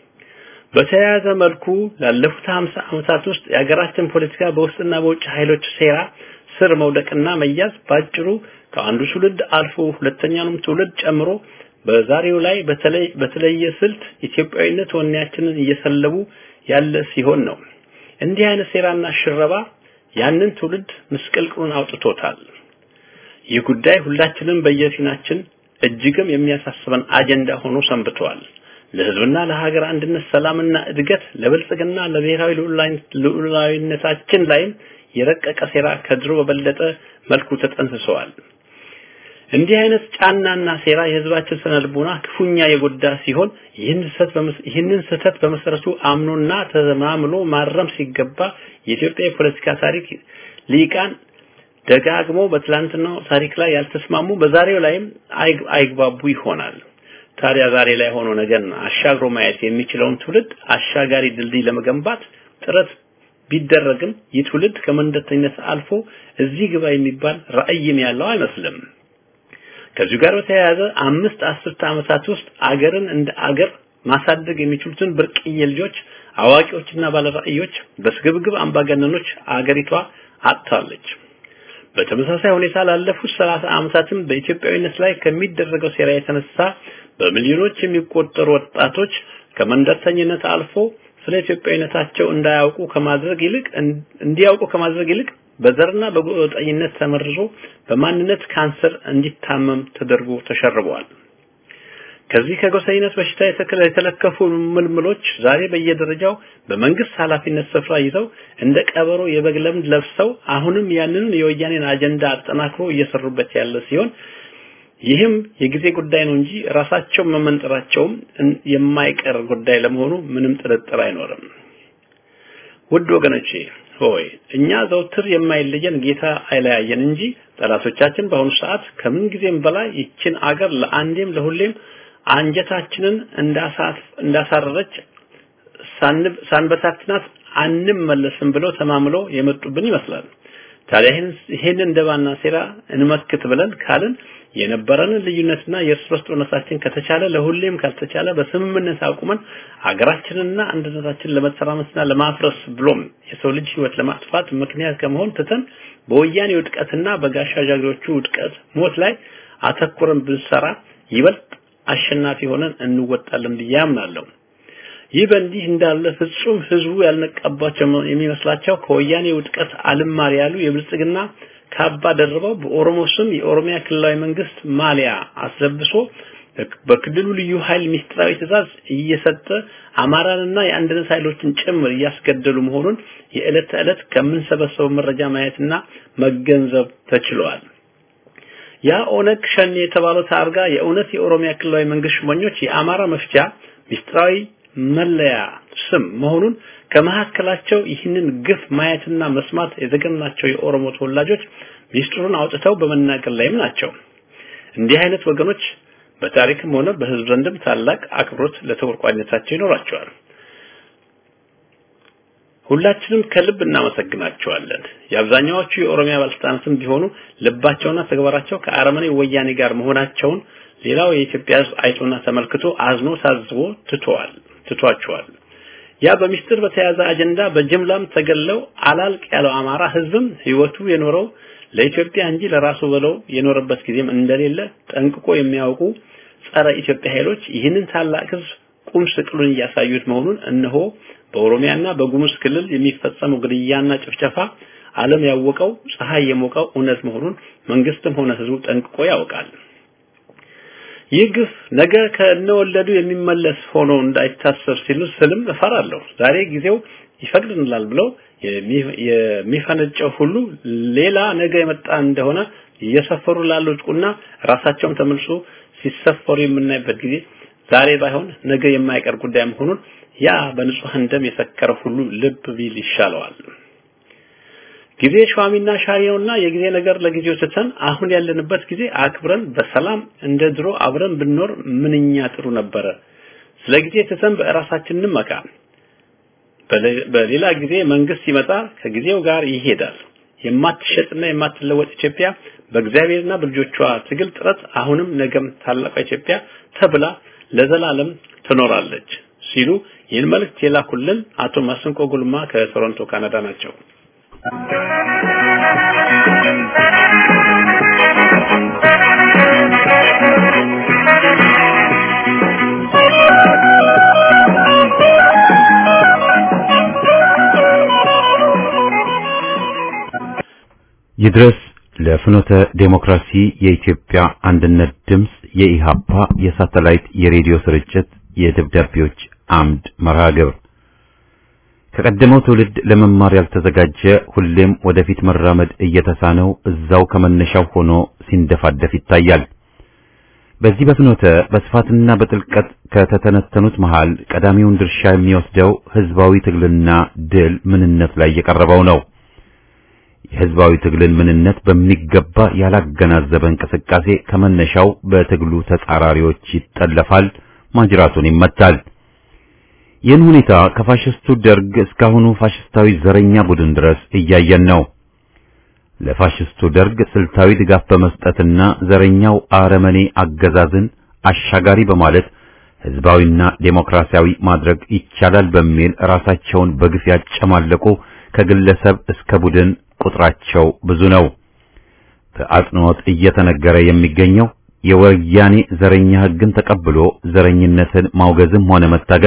በተያያዘ መልኩ ላለፉት ሃምሳ ዓመታት ውስጥ የሀገራችን ፖለቲካ በውስጥና በውጭ ኃይሎች ሴራ ስር መውደቅና መያዝ ባጭሩ ከአንዱ ትውልድ አልፎ ሁለተኛውንም ትውልድ ጨምሮ በዛሬው ላይ በተለይ በተለየ ስልት ኢትዮጵያዊነት ወኔያችንን እየሰለቡ ያለ ሲሆን ነው። እንዲህ አይነት ሴራና ሽረባ ያንን ትውልድ ምስቅልቅሉን አውጥቶታል። ይህ ጉዳይ ሁላችንም በየፊናችን እጅግም የሚያሳስበን አጀንዳ ሆኖ ሰንብቷል። ለህዝብና ለሀገር አንድነት፣ ሰላምና እድገት፣ ለብልጽግና ለብሔራዊ ሉዓላዊነታችን ላይ የረቀቀ ሴራ ከድሮ በበለጠ መልኩ ተጠንስሰዋል። እንዲህ አይነት ጫናና ሴራ የህዝባችን ስነልቦና ክፉኛ የጎዳ ሲሆን ይህንን ስህተት በመሰረቱ አምኖና ተማምሎ ማረም ሲገባ የኢትዮጵያ የፖለቲካ ታሪክ ሊቃን ደጋግሞ በትላንትናው ታሪክ ላይ ያልተስማሙ በዛሬው ላይም አይግባቡ ይሆናል። ታዲያ ዛሬ ላይ ሆኖ ነገን አሻግሮ ማየት የሚችለውን ትውልድ አሻጋሪ ድልድይ ለመገንባት ጥረት ቢደረግም ይህ ትውልድ ከመንደተኝነት አልፎ እዚህ ግባ የሚባል ራዕይም ያለው አይመስልም። ከዚህ ጋር በተያያዘ አምስት አስርት ዓመታት ውስጥ አገርን እንደ አገር ማሳደግ የሚችሉትን ብርቅዬ ልጆች አዋቂዎችና ባለራዕዮች በስግብግብ አምባገነኖች አገሪቷ አጥታለች። በተመሳሳይ ሁኔታ ላለፉት ሰላሳ ዓመታትም በኢትዮጵያዊነት ላይ ከሚደረገው ሴራ የተነሳ በሚሊዮኖች የሚቆጠሩ ወጣቶች ከመንደተኝነት አልፎ ስለ ኢትዮጵያዊነታቸው እንዳያውቁ ከማድረግ ይልቅ እንዲያውቁ ከማድረግ ይልቅ በዘርና በጎጠኝነት ተመርዞ በማንነት ካንሰር እንዲታመም ተደርጎ ተሸርበዋል። ከዚህ ከጎሰኝነት በሽታ የተለከፉ ምልምሎች ዛሬ በየደረጃው በመንግስት ኃላፊነት ስፍራ ይዘው እንደ ቀበሮ የበግ ለምድ ለብሰው አሁንም ያንኑ የወያኔን አጀንዳ አጠናክሮ እየሰሩበት ያለ ሲሆን ይህም የጊዜ ጉዳይ ነው እንጂ ራሳቸው መመንጠራቸው የማይቀር ጉዳይ ለመሆኑ ምንም ጥርጥር አይኖርም። ውድ ወገኖቼ ሆይ እኛ ዘውትር የማይለየን ጌታ አይለያየን እንጂ ጠላቶቻችን በአሁኑ ሰዓት ከምን ጊዜም በላይ ይችን አገር ለአንዴም ለሁሌም አንጀታችንን እንዳሳፍ እንዳሳረረች ሳንብ ሳንበታትናት አንመለስም ብለው ተማምለው የመጡብን ይመስላል። ታዲያ ይሄንን ደባና ሴራ እንመክት ብለን ካልን የነበረንን ልዩነትና የእርስ በርስ ጦርነታችን ከተቻለ ለሁሌም ካልተቻለ በስምምነት አቁመን አገራችንና አንድነታችንን ለመተራመስና ለማፍረስ ብሎም የሰው ልጅ ህይወት ለማጥፋት ምክንያት ከመሆን ትተን በወያኔ ውድቀትና በጋሻ ጃግሬዎቹ ውድቀት ሞት ላይ አተኩረን ብንሰራ ይበልጥ አሸናፊ ሆነን እንወጣለን ብዬ አምናለሁ። ይህ በእንዲህ እንዳለ ፍጹም ህዝቡ ያልነቀባቸው የሚመስላቸው ከወያኔ ውድቀት አልማር ያሉ የብልጽግና ካባ ደርበው በኦሮሞ ስም የኦሮሚያ ክልላዊ መንግስት ማሊያ አስለብሶ በክልሉ ልዩ ኃይል ሚስጥራዊ ትዕዛዝ እየሰጠ አማራንና የአንድነት ኃይሎችን ጭምር እያስገደሉ መሆኑን የዕለት ተዕለት ከምንሰበሰበው መረጃ ማየትና መገንዘብ ተችሏል። ያ ኦነግ ሸኔ የተባለው ታርጋ የእውነት የኦሮሚያ ክልላዊ መንግስት ሹመኞች የአማራ መፍቻ ሚስጥራዊ መለያ ስም መሆኑን ከመሐከላቸው ይህንን ግፍ ማየትና መስማት የዘገናቸው የኦሮሞ ተወላጆች ሚስጥሩን አውጥተው በመናገር ላይም ናቸው። እንዲህ አይነት ወገኖች በታሪክም ሆነ በህዝብ ዘንድም ታላቅ አክብሮት ለተወርቋኝነታቸው ይኖራቸዋል። ሁላችንም ከልብ እናመሰግናቸዋለን። የአብዛኛዎቹ የኦሮሚያ ባለስልጣናትም ቢሆኑ ልባቸውና ተግባራቸው ከአረመኔ ወያኔ ጋር መሆናቸውን ሌላው የኢትዮጵያ ህዝብ አይቶና ተመልክቶ አዝኖ ታዝቦ ትቷል ትቷቸዋል። ያ በሚስጥር በተያዘ አጀንዳ በጅምላም ተገለው አላልቅ ያለው አማራ ህዝብም ህይወቱ የኖረው ለኢትዮጵያ እንጂ ለራሱ ብለው የኖረበት ጊዜም እንደሌለ ጠንቅቆ የሚያውቁ ጸረ ኢትዮጵያ ኃይሎች ይህንን ታላቅ ህዝብ ቁም ስቅሉን እያሳዩት መሆኑን እነሆ በኦሮሚያና በጉሙዝ ክልል የሚፈጸመው ግድያና ጭፍጨፋ ዓለም ያወቀው ፀሐይ የሞቀው እውነት መሆኑን መንግስትም ሆነ ህዝቡ ጠንቅቆ ያውቃል። ይህ ግፍ ነገ ከነወለዱ የሚመለስ ሆኖ እንዳይታሰብ ሲሉ ስልም እፈራለሁ። ዛሬ ጊዜው ይፈቅድልናል ብለው የሚፈነጨው ሁሉ ሌላ ነገ የመጣ እንደሆነ እየሰፈሩ ላሉትና ራሳቸውን ተመልሶ ሲሰፈሩ የምናይበት ጊዜ ዛሬ ባይሆን ነገ የማይቀር ጉዳይ መሆኑን ያ በንጹህ ደም የሰከረ ሁሉ ልብ ቢል ይሻለዋል። ጊዜ ሿሚና ሻሪውና የጊዜ ነገር ለጊዜው ተተን አሁን ያለንበት ጊዜ አክብረን በሰላም እንደ ድሮ አብረን ብንኖር ምንኛ ጥሩ ነበር። ስለ ጊዜ ተተን በራሳችን እንመካ። በሌላ ጊዜ መንግስት ሲመጣ ከጊዜው ጋር ይሄዳል። የማትሸጥና የማትለወጥ ኢትዮጵያ በእግዚአብሔርና በልጆቿ ትግል ጥረት አሁንም ነገም ታላቋ ኢትዮጵያ ተብላ ለዘላለም ትኖራለች ሲሉ ይህን መልእክት የላኩልን አቶ ማስንቆ ጉልማ ከቶሮንቶ ካናዳ ናቸው። ይድረስ ለፍኖተ ዴሞክራሲ የኢትዮጵያ አንድነት ድምጽ የኢሃፓ የሳተላይት የሬዲዮ ስርጭት የደብዳቤዎች አምድ መርሃ ግብር ከቀደመው ትውልድ ለመማር ያልተዘጋጀ ሁሌም ወደፊት መራመድ እየተሳነው እዛው ከመነሻው ሆኖ ሲንደፋደፍ ይታያል። በዚህ በፍኖተ በስፋትና በጥልቀት ከተተነተኑት መሃል ቀዳሚውን ድርሻ የሚወስደው ህዝባዊ ትግልና ድል ምንነት ላይ የቀረበው ነው። የህዝባዊ ትግልን ምንነት በሚገባ ያላገናዘበ እንቅስቃሴ ከመነሻው በትግሉ ተጻራሪዎች ይጠለፋል፣ ማጅራቱን ይመታል። ይህን ሁኔታ ከፋሽስቱ ደርግ እስካሁኑ ፋሽስታዊ ዘረኛ ቡድን ድረስ እያየን ነው። ለፋሽስቱ ደርግ ስልታዊ ድጋፍ በመስጠትና ዘረኛው አረመኔ አገዛዝን አሻጋሪ በማለት ህዝባዊና ዴሞክራሲያዊ ማድረግ ይቻላል በሚል ራሳቸውን በግፍ ያጨማለቁ ከግለሰብ እስከ ቡድን ቁጥራቸው ብዙ ነው። በአጽንኦት እየተነገረ የሚገኘው የወያኔ ዘረኛ ህግን ተቀብሎ ዘረኝነትን ማውገዝም ሆነ መታገል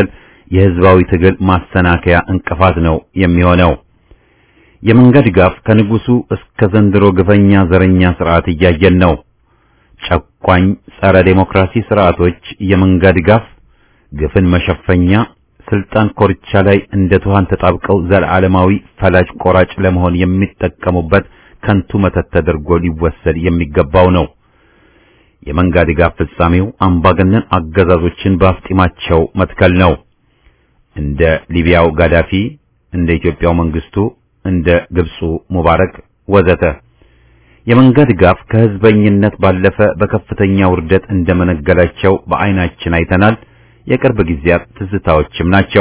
የህዝባዊ ትግል ማሰናከያ እንቅፋት ነው የሚሆነው። የመንጋ ድጋፍ ከንጉሱ እስከ ዘንድሮ ግፈኛ ዘረኛ ስርዓት እያየን ነው። ጨቋኝ ጸረ ዴሞክራሲ ስርዓቶች የመንጋ ድጋፍ ግፍን መሸፈኛ ስልጣን ኮርቻ ላይ እንደ ትኋን ተጣብቀው ዘላለማዊ ፈላጭ ቆራጭ ለመሆን የሚጠቀሙበት ከንቱ መተት ተደርጎ ሊወሰድ የሚገባው ነው። የመንጋ ድጋፍ ፍጻሜው አምባገነን አገዛዞችን በአፍጢማቸው መትከል ነው። እንደ ሊቢያው ጋዳፊ፣ እንደ ኢትዮጵያው መንግስቱ፣ እንደ ግብፁ ሙባረክ ወዘተ። የመንጋ ድጋፍ ከህዝበኝነት ባለፈ በከፍተኛ ውርደት እንደመነገላቸው በአይናችን አይተናል። የቅርብ ጊዜያት ትዝታዎችም ናቸው።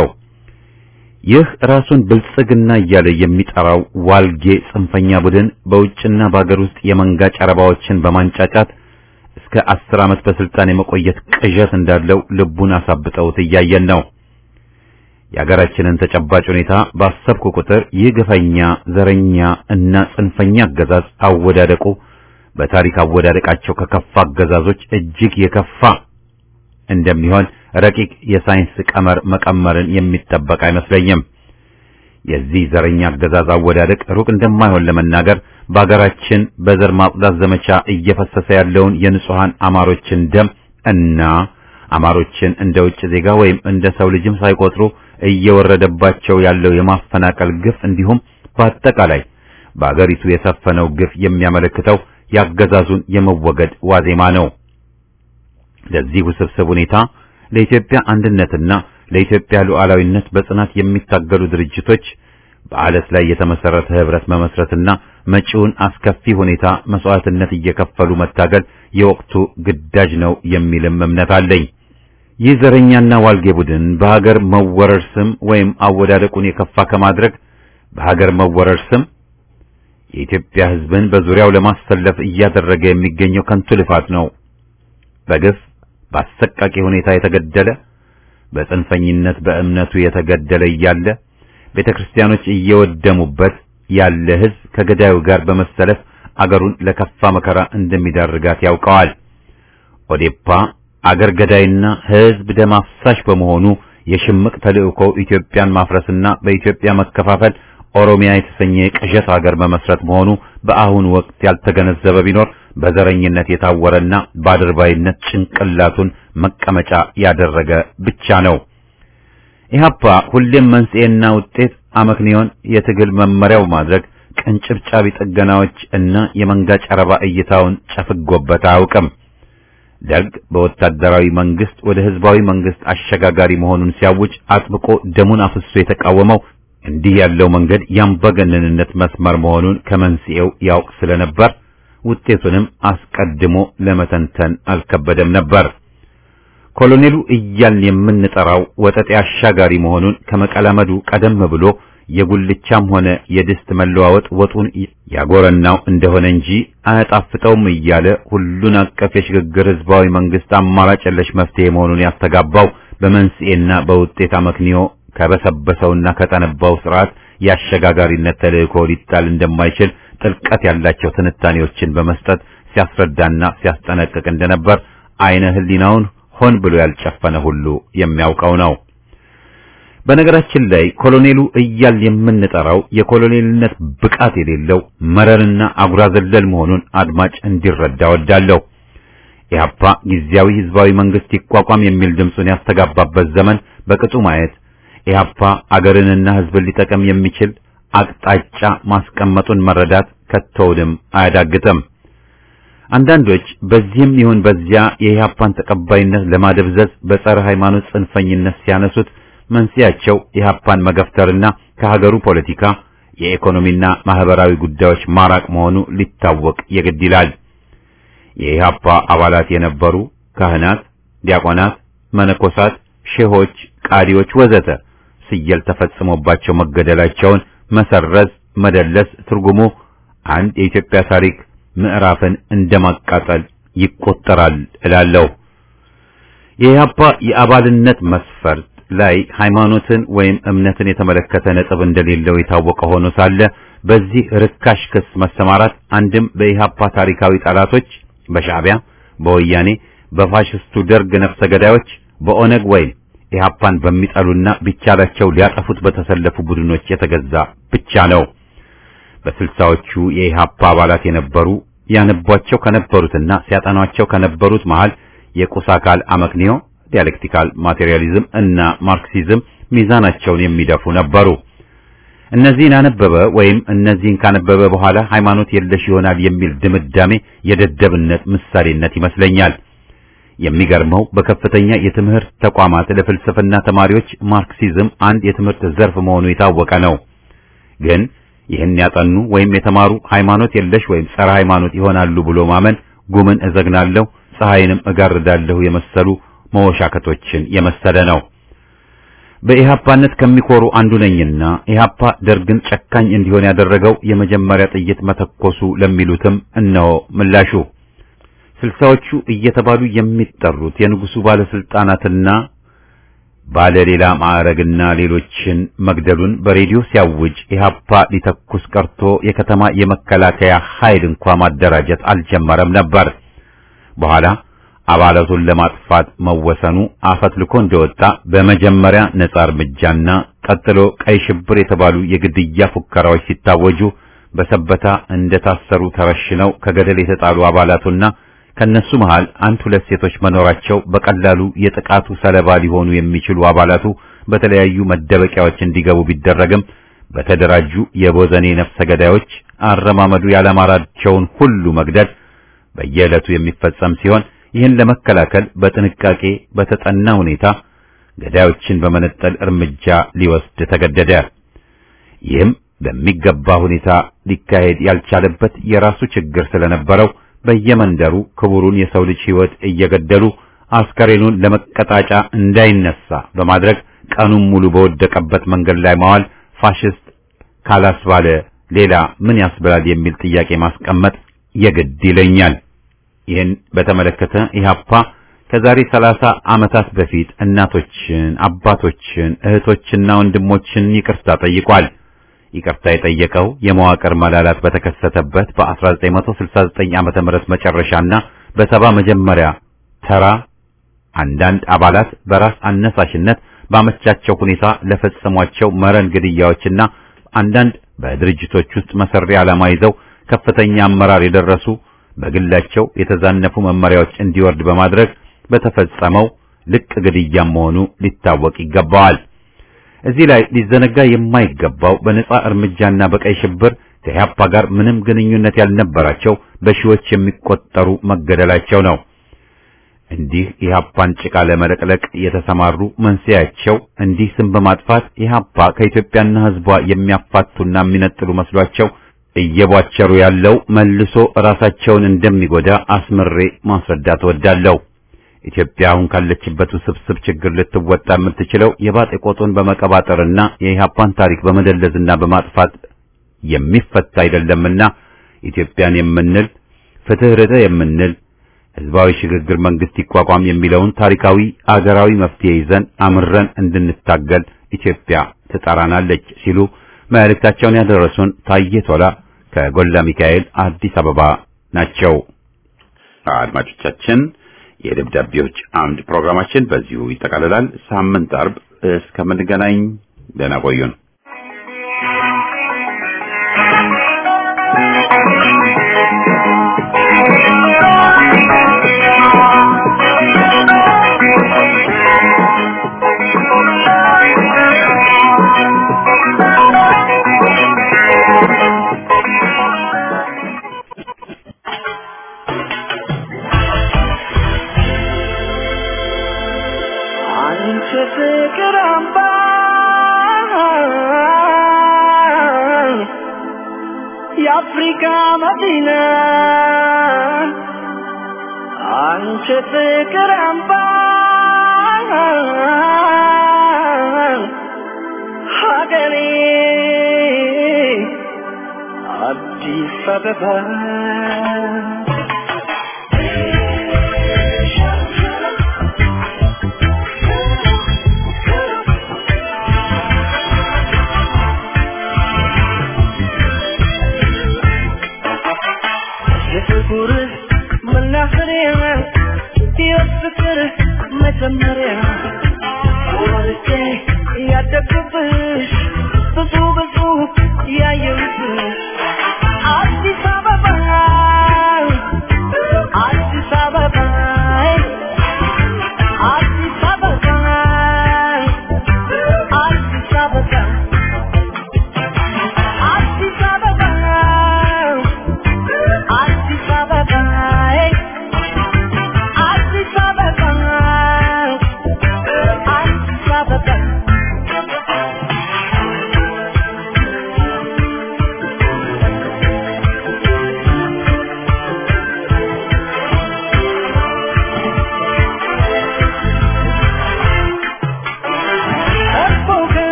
ይህ ራሱን ብልጽግና እያለ የሚጠራው ዋልጌ ጽንፈኛ ቡድን በውጭና በአገር ውስጥ የመንጋ ጨረባዎችን በማንጫጫት እስከ አስር ዓመት በስልጣን የመቆየት ቅዠት እንዳለው ልቡን አሳብጠውት እያየን ነው። የሀገራችንን ተጨባጭ ሁኔታ ባሰብኩ ቁጥር ይህ ግፈኛ ዘረኛ እና ጽንፈኛ አገዛዝ አወዳደቁ በታሪክ አወዳደቃቸው ከከፋ አገዛዞች እጅግ የከፋ እንደሚሆን ረቂቅ የሳይንስ ቀመር መቀመርን የሚጠበቅ አይመስለኝም። የዚህ ዘረኛ አገዛዝ አወዳደቅ ሩቅ እንደማይሆን ለመናገር በአገራችን በዘር ማጽዳት ዘመቻ እየፈሰሰ ያለውን የንጹሃን አማሮችን ደም እና አማሮችን እንደ ውጭ ዜጋ ወይም እንደ ሰው ልጅም ሳይቆጥሩ እየወረደባቸው ያለው የማፈናቀል ግፍ እንዲሁም በአጠቃላይ በአገሪቱ የሰፈነው ግፍ የሚያመለክተው ያገዛዙን የመወገድ ዋዜማ ነው። ለዚህ ውስብስብ ሁኔታ ለኢትዮጵያ አንድነትና ለኢትዮጵያ ሉዓላዊነት በጽናት የሚታገሉ ድርጅቶች በአለት ላይ የተመሰረተ ህብረት መመስረትና መጪውን አስከፊ ሁኔታ መስዋዕትነት እየከፈሉ መታገል የወቅቱ ግዳጅ ነው የሚልም እምነት አለኝ። ይህ ዘረኛና ዋልጌ ቡድን በሀገር መወረር ስም ወይም አወዳደቁን የከፋ ከማድረግ በሀገር መወረር ስም የኢትዮጵያ ህዝብን በዙሪያው ለማሰለፍ እያደረገ የሚገኘው ከንቱ ልፋት ነው። በግፍ በአሰቃቂ ሁኔታ የተገደለ በጽንፈኝነት በእምነቱ የተገደለ እያለ ቤተክርስቲያኖች እየወደሙበት ያለ ህዝብ ከገዳዩ ጋር በመሰለፍ አገሩን ለከፋ መከራ እንደሚዳርጋት ያውቀዋል። ኦዴፓ አገር ገዳይና ህዝብ ደም አፍሳሽ በመሆኑ የሽምቅ ተልእኮው ኢትዮጵያን ማፍረስና በኢትዮጵያ መከፋፈል ኦሮሚያ የተሰኘ ቅዠት ሀገር መመስረት መሆኑ በአሁኑ ወቅት ያልተገነዘበ ቢኖር በዘረኝነት የታወረና ባድርባይነት ጭንቅላቱን መቀመጫ ያደረገ ብቻ ነው። ኢህአፓ ሁሌም መንስኤና ውጤት አመክንዮን የትግል መመሪያው ማድረግ ቅንጭብጫቢ ጥገናዎች እና የመንጋ ጨረባ እይታውን ጨፍጎበት አያውቅም። ደርግ በወታደራዊ መንግስት ወደ ህዝባዊ መንግስት አሸጋጋሪ መሆኑን ሲያውጅ አጥብቆ ደሙን አፍሶ የተቃወመው እንዲህ ያለው መንገድ ያምባገነንነት መስመር መሆኑን ከመንስኤው ያውቅ ስለነበር ውጤቱንም አስቀድሞ ለመተንተን አልከበደም ነበር። ኮሎኔሉ እያልን የምንጠራው ወጠጤ አሻጋሪ መሆኑን ከመቀላመዱ ቀደም ብሎ የጉልቻም ሆነ የድስት መለዋወጥ ወጡን ያጎረናው እንደሆነ እንጂ አያጣፍጠውም እያለ ሁሉን አቀፍ የሽግግር ህዝባዊ መንግስት አማራጭ የለሽ መፍትሄ መሆኑን ያስተጋባው በመንስኤና በውጤት አመክንዮ ከበሰበሰውና ከጠነባው ስርዓት የአሸጋጋሪነት ተልእኮ ሊጣል እንደማይችል ጥልቀት ያላቸው ትንታኔዎችን በመስጠት ሲያስረዳና ሲያስጠነቅቅ እንደነበር አይነ ህሊናውን ሆን ብሎ ያልጨፈነ ሁሉ የሚያውቀው ነው። በነገራችን ላይ ኮሎኔሉ እያል የምንጠራው የኮሎኔልነት ብቃት የሌለው መረርና አጉራ ዘለል መሆኑን አድማጭ እንዲረዳ ወዳለሁ። ኢህአፓ ጊዜያዊ ህዝባዊ መንግስት ይቋቋም የሚል ድምፁን ያስተጋባበት ዘመን በቅጡ ማየት ኢህአፓ አገርንና ህዝብን ሊጠቀም የሚችል አቅጣጫ ማስቀመጡን መረዳት ከተውንም አያዳግተም። አንዳንዶች በዚህም ይሁን በዚያ የኢህአፓን ተቀባይነት ለማደብዘዝ በጸረ ሃይማኖት ጽንፈኝነት ሲያነሱት መንስኤያቸው ኢህአፓን መገፍተርና ከሀገሩ ፖለቲካ የኢኮኖሚና ማህበራዊ ጉዳዮች ማራቅ መሆኑ ሊታወቅ የግድ ይላል። የኢህአፓ አባላት የነበሩ ካህናት፣ ዲያቆናት፣ መነኮሳት፣ ሼሆች፣ ቃዲዎች ወዘተ ስየል ተፈጽሞባቸው መገደላቸውን መሰረዝ መደለስ ትርጉሙ አንድ የኢትዮጵያ ታሪክ ምዕራፍን እንደማቃጠል ይቆጠራል እላለሁ። የኢህአፓ የአባልነት መስፈርት ላይ ሃይማኖትን ወይም እምነትን የተመለከተ ነጥብ እንደሌለው የታወቀ ሆኖ ሳለ በዚህ ርካሽ ክስ መሰማራት አንድም በኢህአፓ ታሪካዊ ጠላቶች በሻዕቢያ፣ በወያኔ፣ በፋሽስቱ ደርግ ነፍሰ ገዳዮች፣ በኦነግ ወይም ኢህአፓን በሚጠሉና ቢቻላቸው ሊያጠፉት በተሰለፉ ቡድኖች የተገዛ ብቻ ነው። በስልሳዎቹ የኢህአፓ አባላት የነበሩ ያነቧቸው ከነበሩትና ሲያጠኗቸው ከነበሩት መሃል የቁስ አካል አመክንዮ ዲያሌክቲካል ማቴሪያሊዝም እና ማርክሲዝም ሚዛናቸውን የሚደፉ ነበሩ። እነዚህን አነበበ ወይም እነዚህን ካነበበ በኋላ ሃይማኖት የለሽ ይሆናል የሚል ድምዳሜ የደደብነት ምሳሌነት ይመስለኛል። የሚገርመው በከፍተኛ የትምህርት ተቋማት ለፍልስፍና ተማሪዎች ማርክሲዝም አንድ የትምህርት ዘርፍ መሆኑ የታወቀ ነው። ግን ይህን ያጠኑ ወይም የተማሩ ሃይማኖት የለሽ ወይም ጸረ ሃይማኖት ይሆናሉ ብሎ ማመን ጉምን እዘግናለሁ ፀሐይንም እጋርዳለሁ የመሰሉ መወሻከቶችን የመሰለ ነው። በኢህአፓነት ከሚኮሩ አንዱ ነኝና ኢህአፓ ደርግን ጨካኝ እንዲሆን ያደረገው የመጀመሪያ ጥይት መተኮሱ ለሚሉትም እነሆ ምላሹ። ስልሳዎቹ እየተባሉ የሚጠሩት የንጉሱ ባለስልጣናትና ባለሌላ ማዕረግና ሌሎችን መግደሉን በሬዲዮ ሲያውጅ ኢህአፓ ሊተኩስ ቀርቶ የከተማ የመከላከያ ኃይል እንኳን ማደራጀት አልጀመረም ነበር። በኋላ አባላቱን ለማጥፋት መወሰኑ አፈትልኮ እንደወጣ በመጀመሪያ ነጻ እርምጃና ቀጥሎ ቀይ ሽብር የተባሉ የግድያ ፉከራዎች ሲታወጁ በሰበታ እንደታሰሩ ተረሽነው ከገደል የተጣሉ አባላቱና ከነሱ መሃል አንድ ሁለት ሴቶች መኖራቸው በቀላሉ የጥቃቱ ሰለባ ሊሆኑ የሚችሉ አባላቱ በተለያዩ መደበቂያዎች እንዲገቡ ቢደረግም በተደራጁ የቦዘኔ ነፍሰ ገዳዮች አረማመዱ ያለማራቸውን ሁሉ መግደል በየዕለቱ የሚፈጸም ሲሆን ይህን ለመከላከል በጥንቃቄ በተጠና ሁኔታ ገዳዮችን በመነጠል እርምጃ ሊወስድ ተገደደ። ይህም በሚገባ ሁኔታ ሊካሄድ ያልቻለበት የራሱ ችግር ስለነበረው በየመንደሩ ክቡሩን የሰው ልጅ ሕይወት እየገደሉ አስከሬኑን ለመቀጣጫ እንዳይነሳ በማድረግ ቀኑን ሙሉ በወደቀበት መንገድ ላይ ማዋል ፋሽስት ካላስባለ ሌላ ምን ያስብላል የሚል ጥያቄ ማስቀመጥ የግድ ይለኛል። ይህን በተመለከተ ኢህአፓ ከዛሬ ሰላሳ ዓመታት በፊት እናቶችን፣ አባቶችን፣ እህቶችና ወንድሞችን ይቅርታ ጠይቋል። ይቅርታ የጠየቀው የመዋቅር መላላት በተከሰተበት በ1969 ዓመተ ምህረት መጨረሻና በሰባ መጀመሪያ ተራ አንዳንድ አባላት በራስ አነሳሽነት ባመቻቸው ሁኔታ ለፈጸሟቸው መረን ግድያዎችና አንዳንድ በድርጅቶች ውስጥ መሰሪ ዓላማ ይዘው ከፍተኛ አመራር የደረሱ በግላቸው የተዛነፉ መመሪያዎች እንዲወርድ በማድረግ በተፈጸመው ልቅ ግድያም መሆኑ ሊታወቅ ይገባዋል። እዚህ ላይ ሊዘነጋ የማይገባው በነጻ እርምጃና በቀይ ሽብር ከኢህአፓ ጋር ምንም ግንኙነት ያልነበራቸው በሺዎች የሚቆጠሩ መገደላቸው ነው። እንዲህ ኢህአፓን ጭቃ ለመለቅለቅ የተሰማሩ መንስኤያቸው እንዲህ ስም በማጥፋት ኢህአፓ ከኢትዮጵያና ሕዝቧ የሚያፋቱና የሚነጥሉ መስሏቸው እየቧቸሩ ያለው መልሶ ራሳቸውን እንደሚጎዳ አስምሬ ማስረዳት እወዳለሁ። ኢትዮጵያ አሁን ካለችበት ውስብስብ ችግር ልትወጣ የምትችለው የባጤ ቆጡን በመቀባጠርና የኢህአፓን ታሪክ በመደለዝና በማጥፋት የሚፈታ አይደለምና ኢትዮጵያን የምንል ፍትህ ርዕተ የምንል ህዝባዊ ሽግግር መንግስት ይቋቋም የሚለውን ታሪካዊ አገራዊ መፍትሄ ይዘን አምረን እንድንታገል ኢትዮጵያ ትጠራናለች ሲሉ መልእክታቸውን ያደረሱን ታዬ ቶላ ከጎላ ሚካኤል አዲስ አበባ ናቸው። አድማጮቻችን የደብዳቤዎች አምድ ፕሮግራማችን በዚሁ ይጠቃልላል። ሳምንት አርብ እስከምንገናኝ ደህና ቆዩን። የአፍሪካ መዲና አንቺ ፍቅር አምባ ሀገሬ አዲስ አበባ መናፈሪያ የፍቅር መጀመሪያ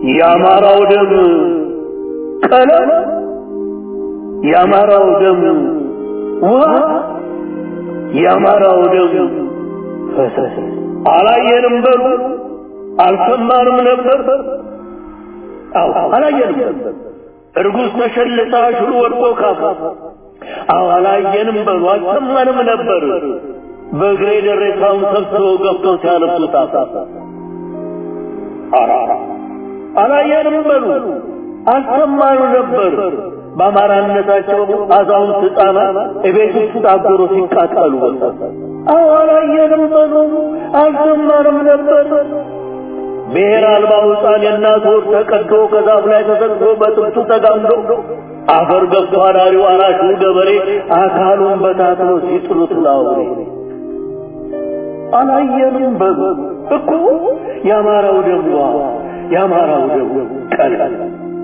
የአማራው ደም ቀለም የአማራው ደም ውሃ የአማራው ደም ፈሰሰ አላየንም በሉ አልሰማንም ነበር አው አላየንም እርጉዝ ተሸልታ ሽሉ ወድቆ ካፋ አው አላየንም በሉ አልሰማንም ነበር በግሬ ደረታውን ሰብስበው ገብተው ሲያለብሱት አፋ አራራ አላየንም በሉ አልሰማንም ነበር በአማራነታቸው አዛውንት ህፃናት እቤት ውስጥ ታገሩ ሲቃጠሉ አው አላየንም በሉ አልሰማንም ነበር ብሔር አልባው ህፃን የእናት ወር ተቀዶ ከዛፍ ላይ ተሰቅሎ በጥብጡ ተጋምዶ አፈር ገብቶ አዳሪው አራሹ ገበሬ አካሉን በታትኖ ሲጥሉት ላውሬ አላየንም በሉ እኮ ያማራው ደም ያማራው ደም ቀላል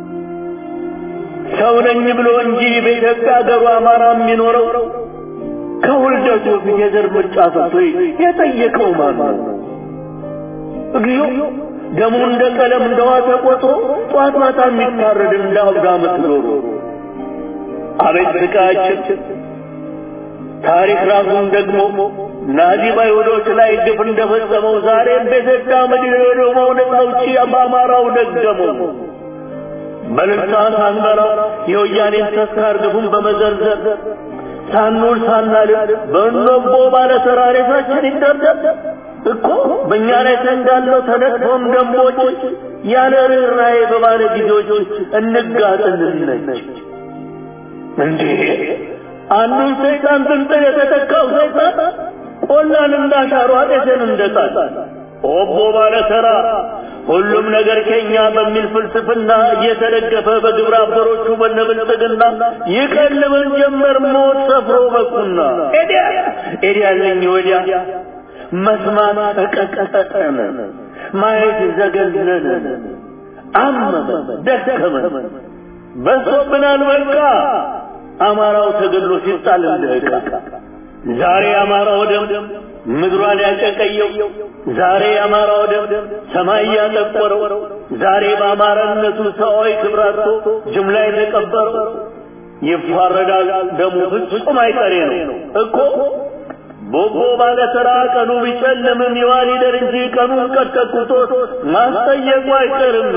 ሰው ነኝ ብሎ እንጂ በኢትዮጵያ ሀገሩ አማራ የሚኖረው ከውልደቱ የዘር ምርጫ ሰጥቶ የጠየቀው ማን ነው? እግዚኦ ደሙ እንደ ቀለም እንደዋ ተቆጥሮ ጧት ማታ የሚታረድ እንደ አብዳ ምትኖር አቤት ስቃያችን ታሪክ ራሱን ደግሞ ናዚ ባይሁዶች ላይ ግፍ እንደፈጸመው ዛሬም በኢትዮጵያ ምድር የሆነው ነፃውጪ በአማራው ደገመው በልልታ ሳንበላ የወያኔን ተስካር ግፉን በመዘርዘር ሳንውል ሳናልፍ በእንቦ ባለ ተራሬሳችን ይደርደር እኮ በእኛ ላይ ተንጋለው ተነጥፎም ደንቦች ያለ ርኅራኄ በባለ ጊዜዎች እንጋጥንልነች እንዴ አንዱን ሰይጣን ጥንጥል የተተካው ሰይጣን ቆላን እንዳሻሩ አጤትን እንደጣል ኦቦ ባለ ተራ ሁሉም ነገር ከኛ በሚል ፍልስፍና እየተደገፈ በግብረ አበሮቹ በነብልጽግና ይቀልበን ጀመር ሞት ሰፍሮ በቁና ኤዲያ ኤዲያ ለኝ ወዲያ መስማት ተቀቀጠን ማየት ዘገነን አመመ ደከመን በሶብናል በቃ አማራው ተገድሎ ሲጣል እንደቃ ዛሬ አማራው ደም ምድሯን ያጨቀየው ዛሬ አማራው ደም ሰማይ ያጠቆረው ዛሬ በአማራነቱ ሰውይ ክብራቶ ጅምላ የተቀበረው ይፋረዳል ደሙ ፍጹም አይቀሬ ነው እኮ ቦቦ ባለ ተራ ቀኑ ቢጨልምም ይዋል ይደር እንጂ ቀኑን ቀጥቀቁቶ ማስጠየቁ አይቀርም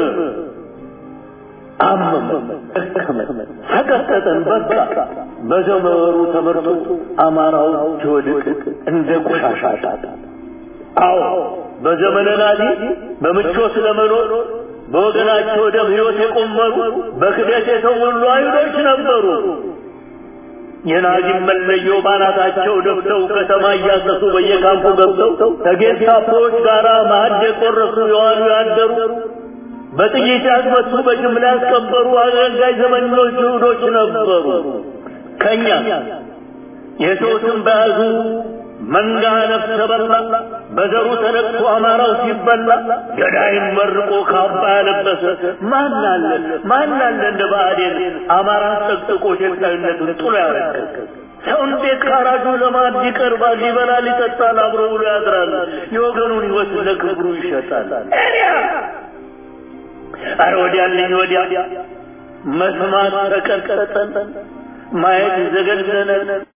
አመመ ተቀጠጠን በቃ በዘመሩ ተመርጦ አማራው ትወድቅ እንደ ቆሻሻ አዎ በዘመነ ናዚ በምቾት ለመኖር በወገናቸው ደም ሕይወት የቆመሩ በክደት የተሞሉ አይሁዶች ነበሩ የናዚ መለዮ ባናታቸው ደፍተው ከተማ ያሰሱ በየካምፑ ገብተው ከጌስታፖች ጋራ ማዕድ የቆረሱ የዋሉ ያደሩ በጥይት ያስመቱ በጅምላ ያስቀበሩ አገልጋይ ዘመኞች ይሁዶች ነበሩ ከኛ የሰውትን በያዙ መንጋ ነፍሰ በላ በዘሩ ተነቅቶ አማራው ሲበላ ገዳይን መርቆ ካባ ያለበሰ ማን አለ ማን አለ እንደ ባዕዴን አማራ ተጠቅቆ ሸልቃይነቱን ጥሎ ያረከሰ ሰው እንዴት ካራጁ ለማድ ይቀርባል ይበላል ይጠጣል አብሮ ብሎ ያድራል የወገኑን ሕይወት ለክብሩ ይሸጣል አረ ወዲያልኝ ወዲያ መስማት ተቀጠጠን ማየት ዘገነነ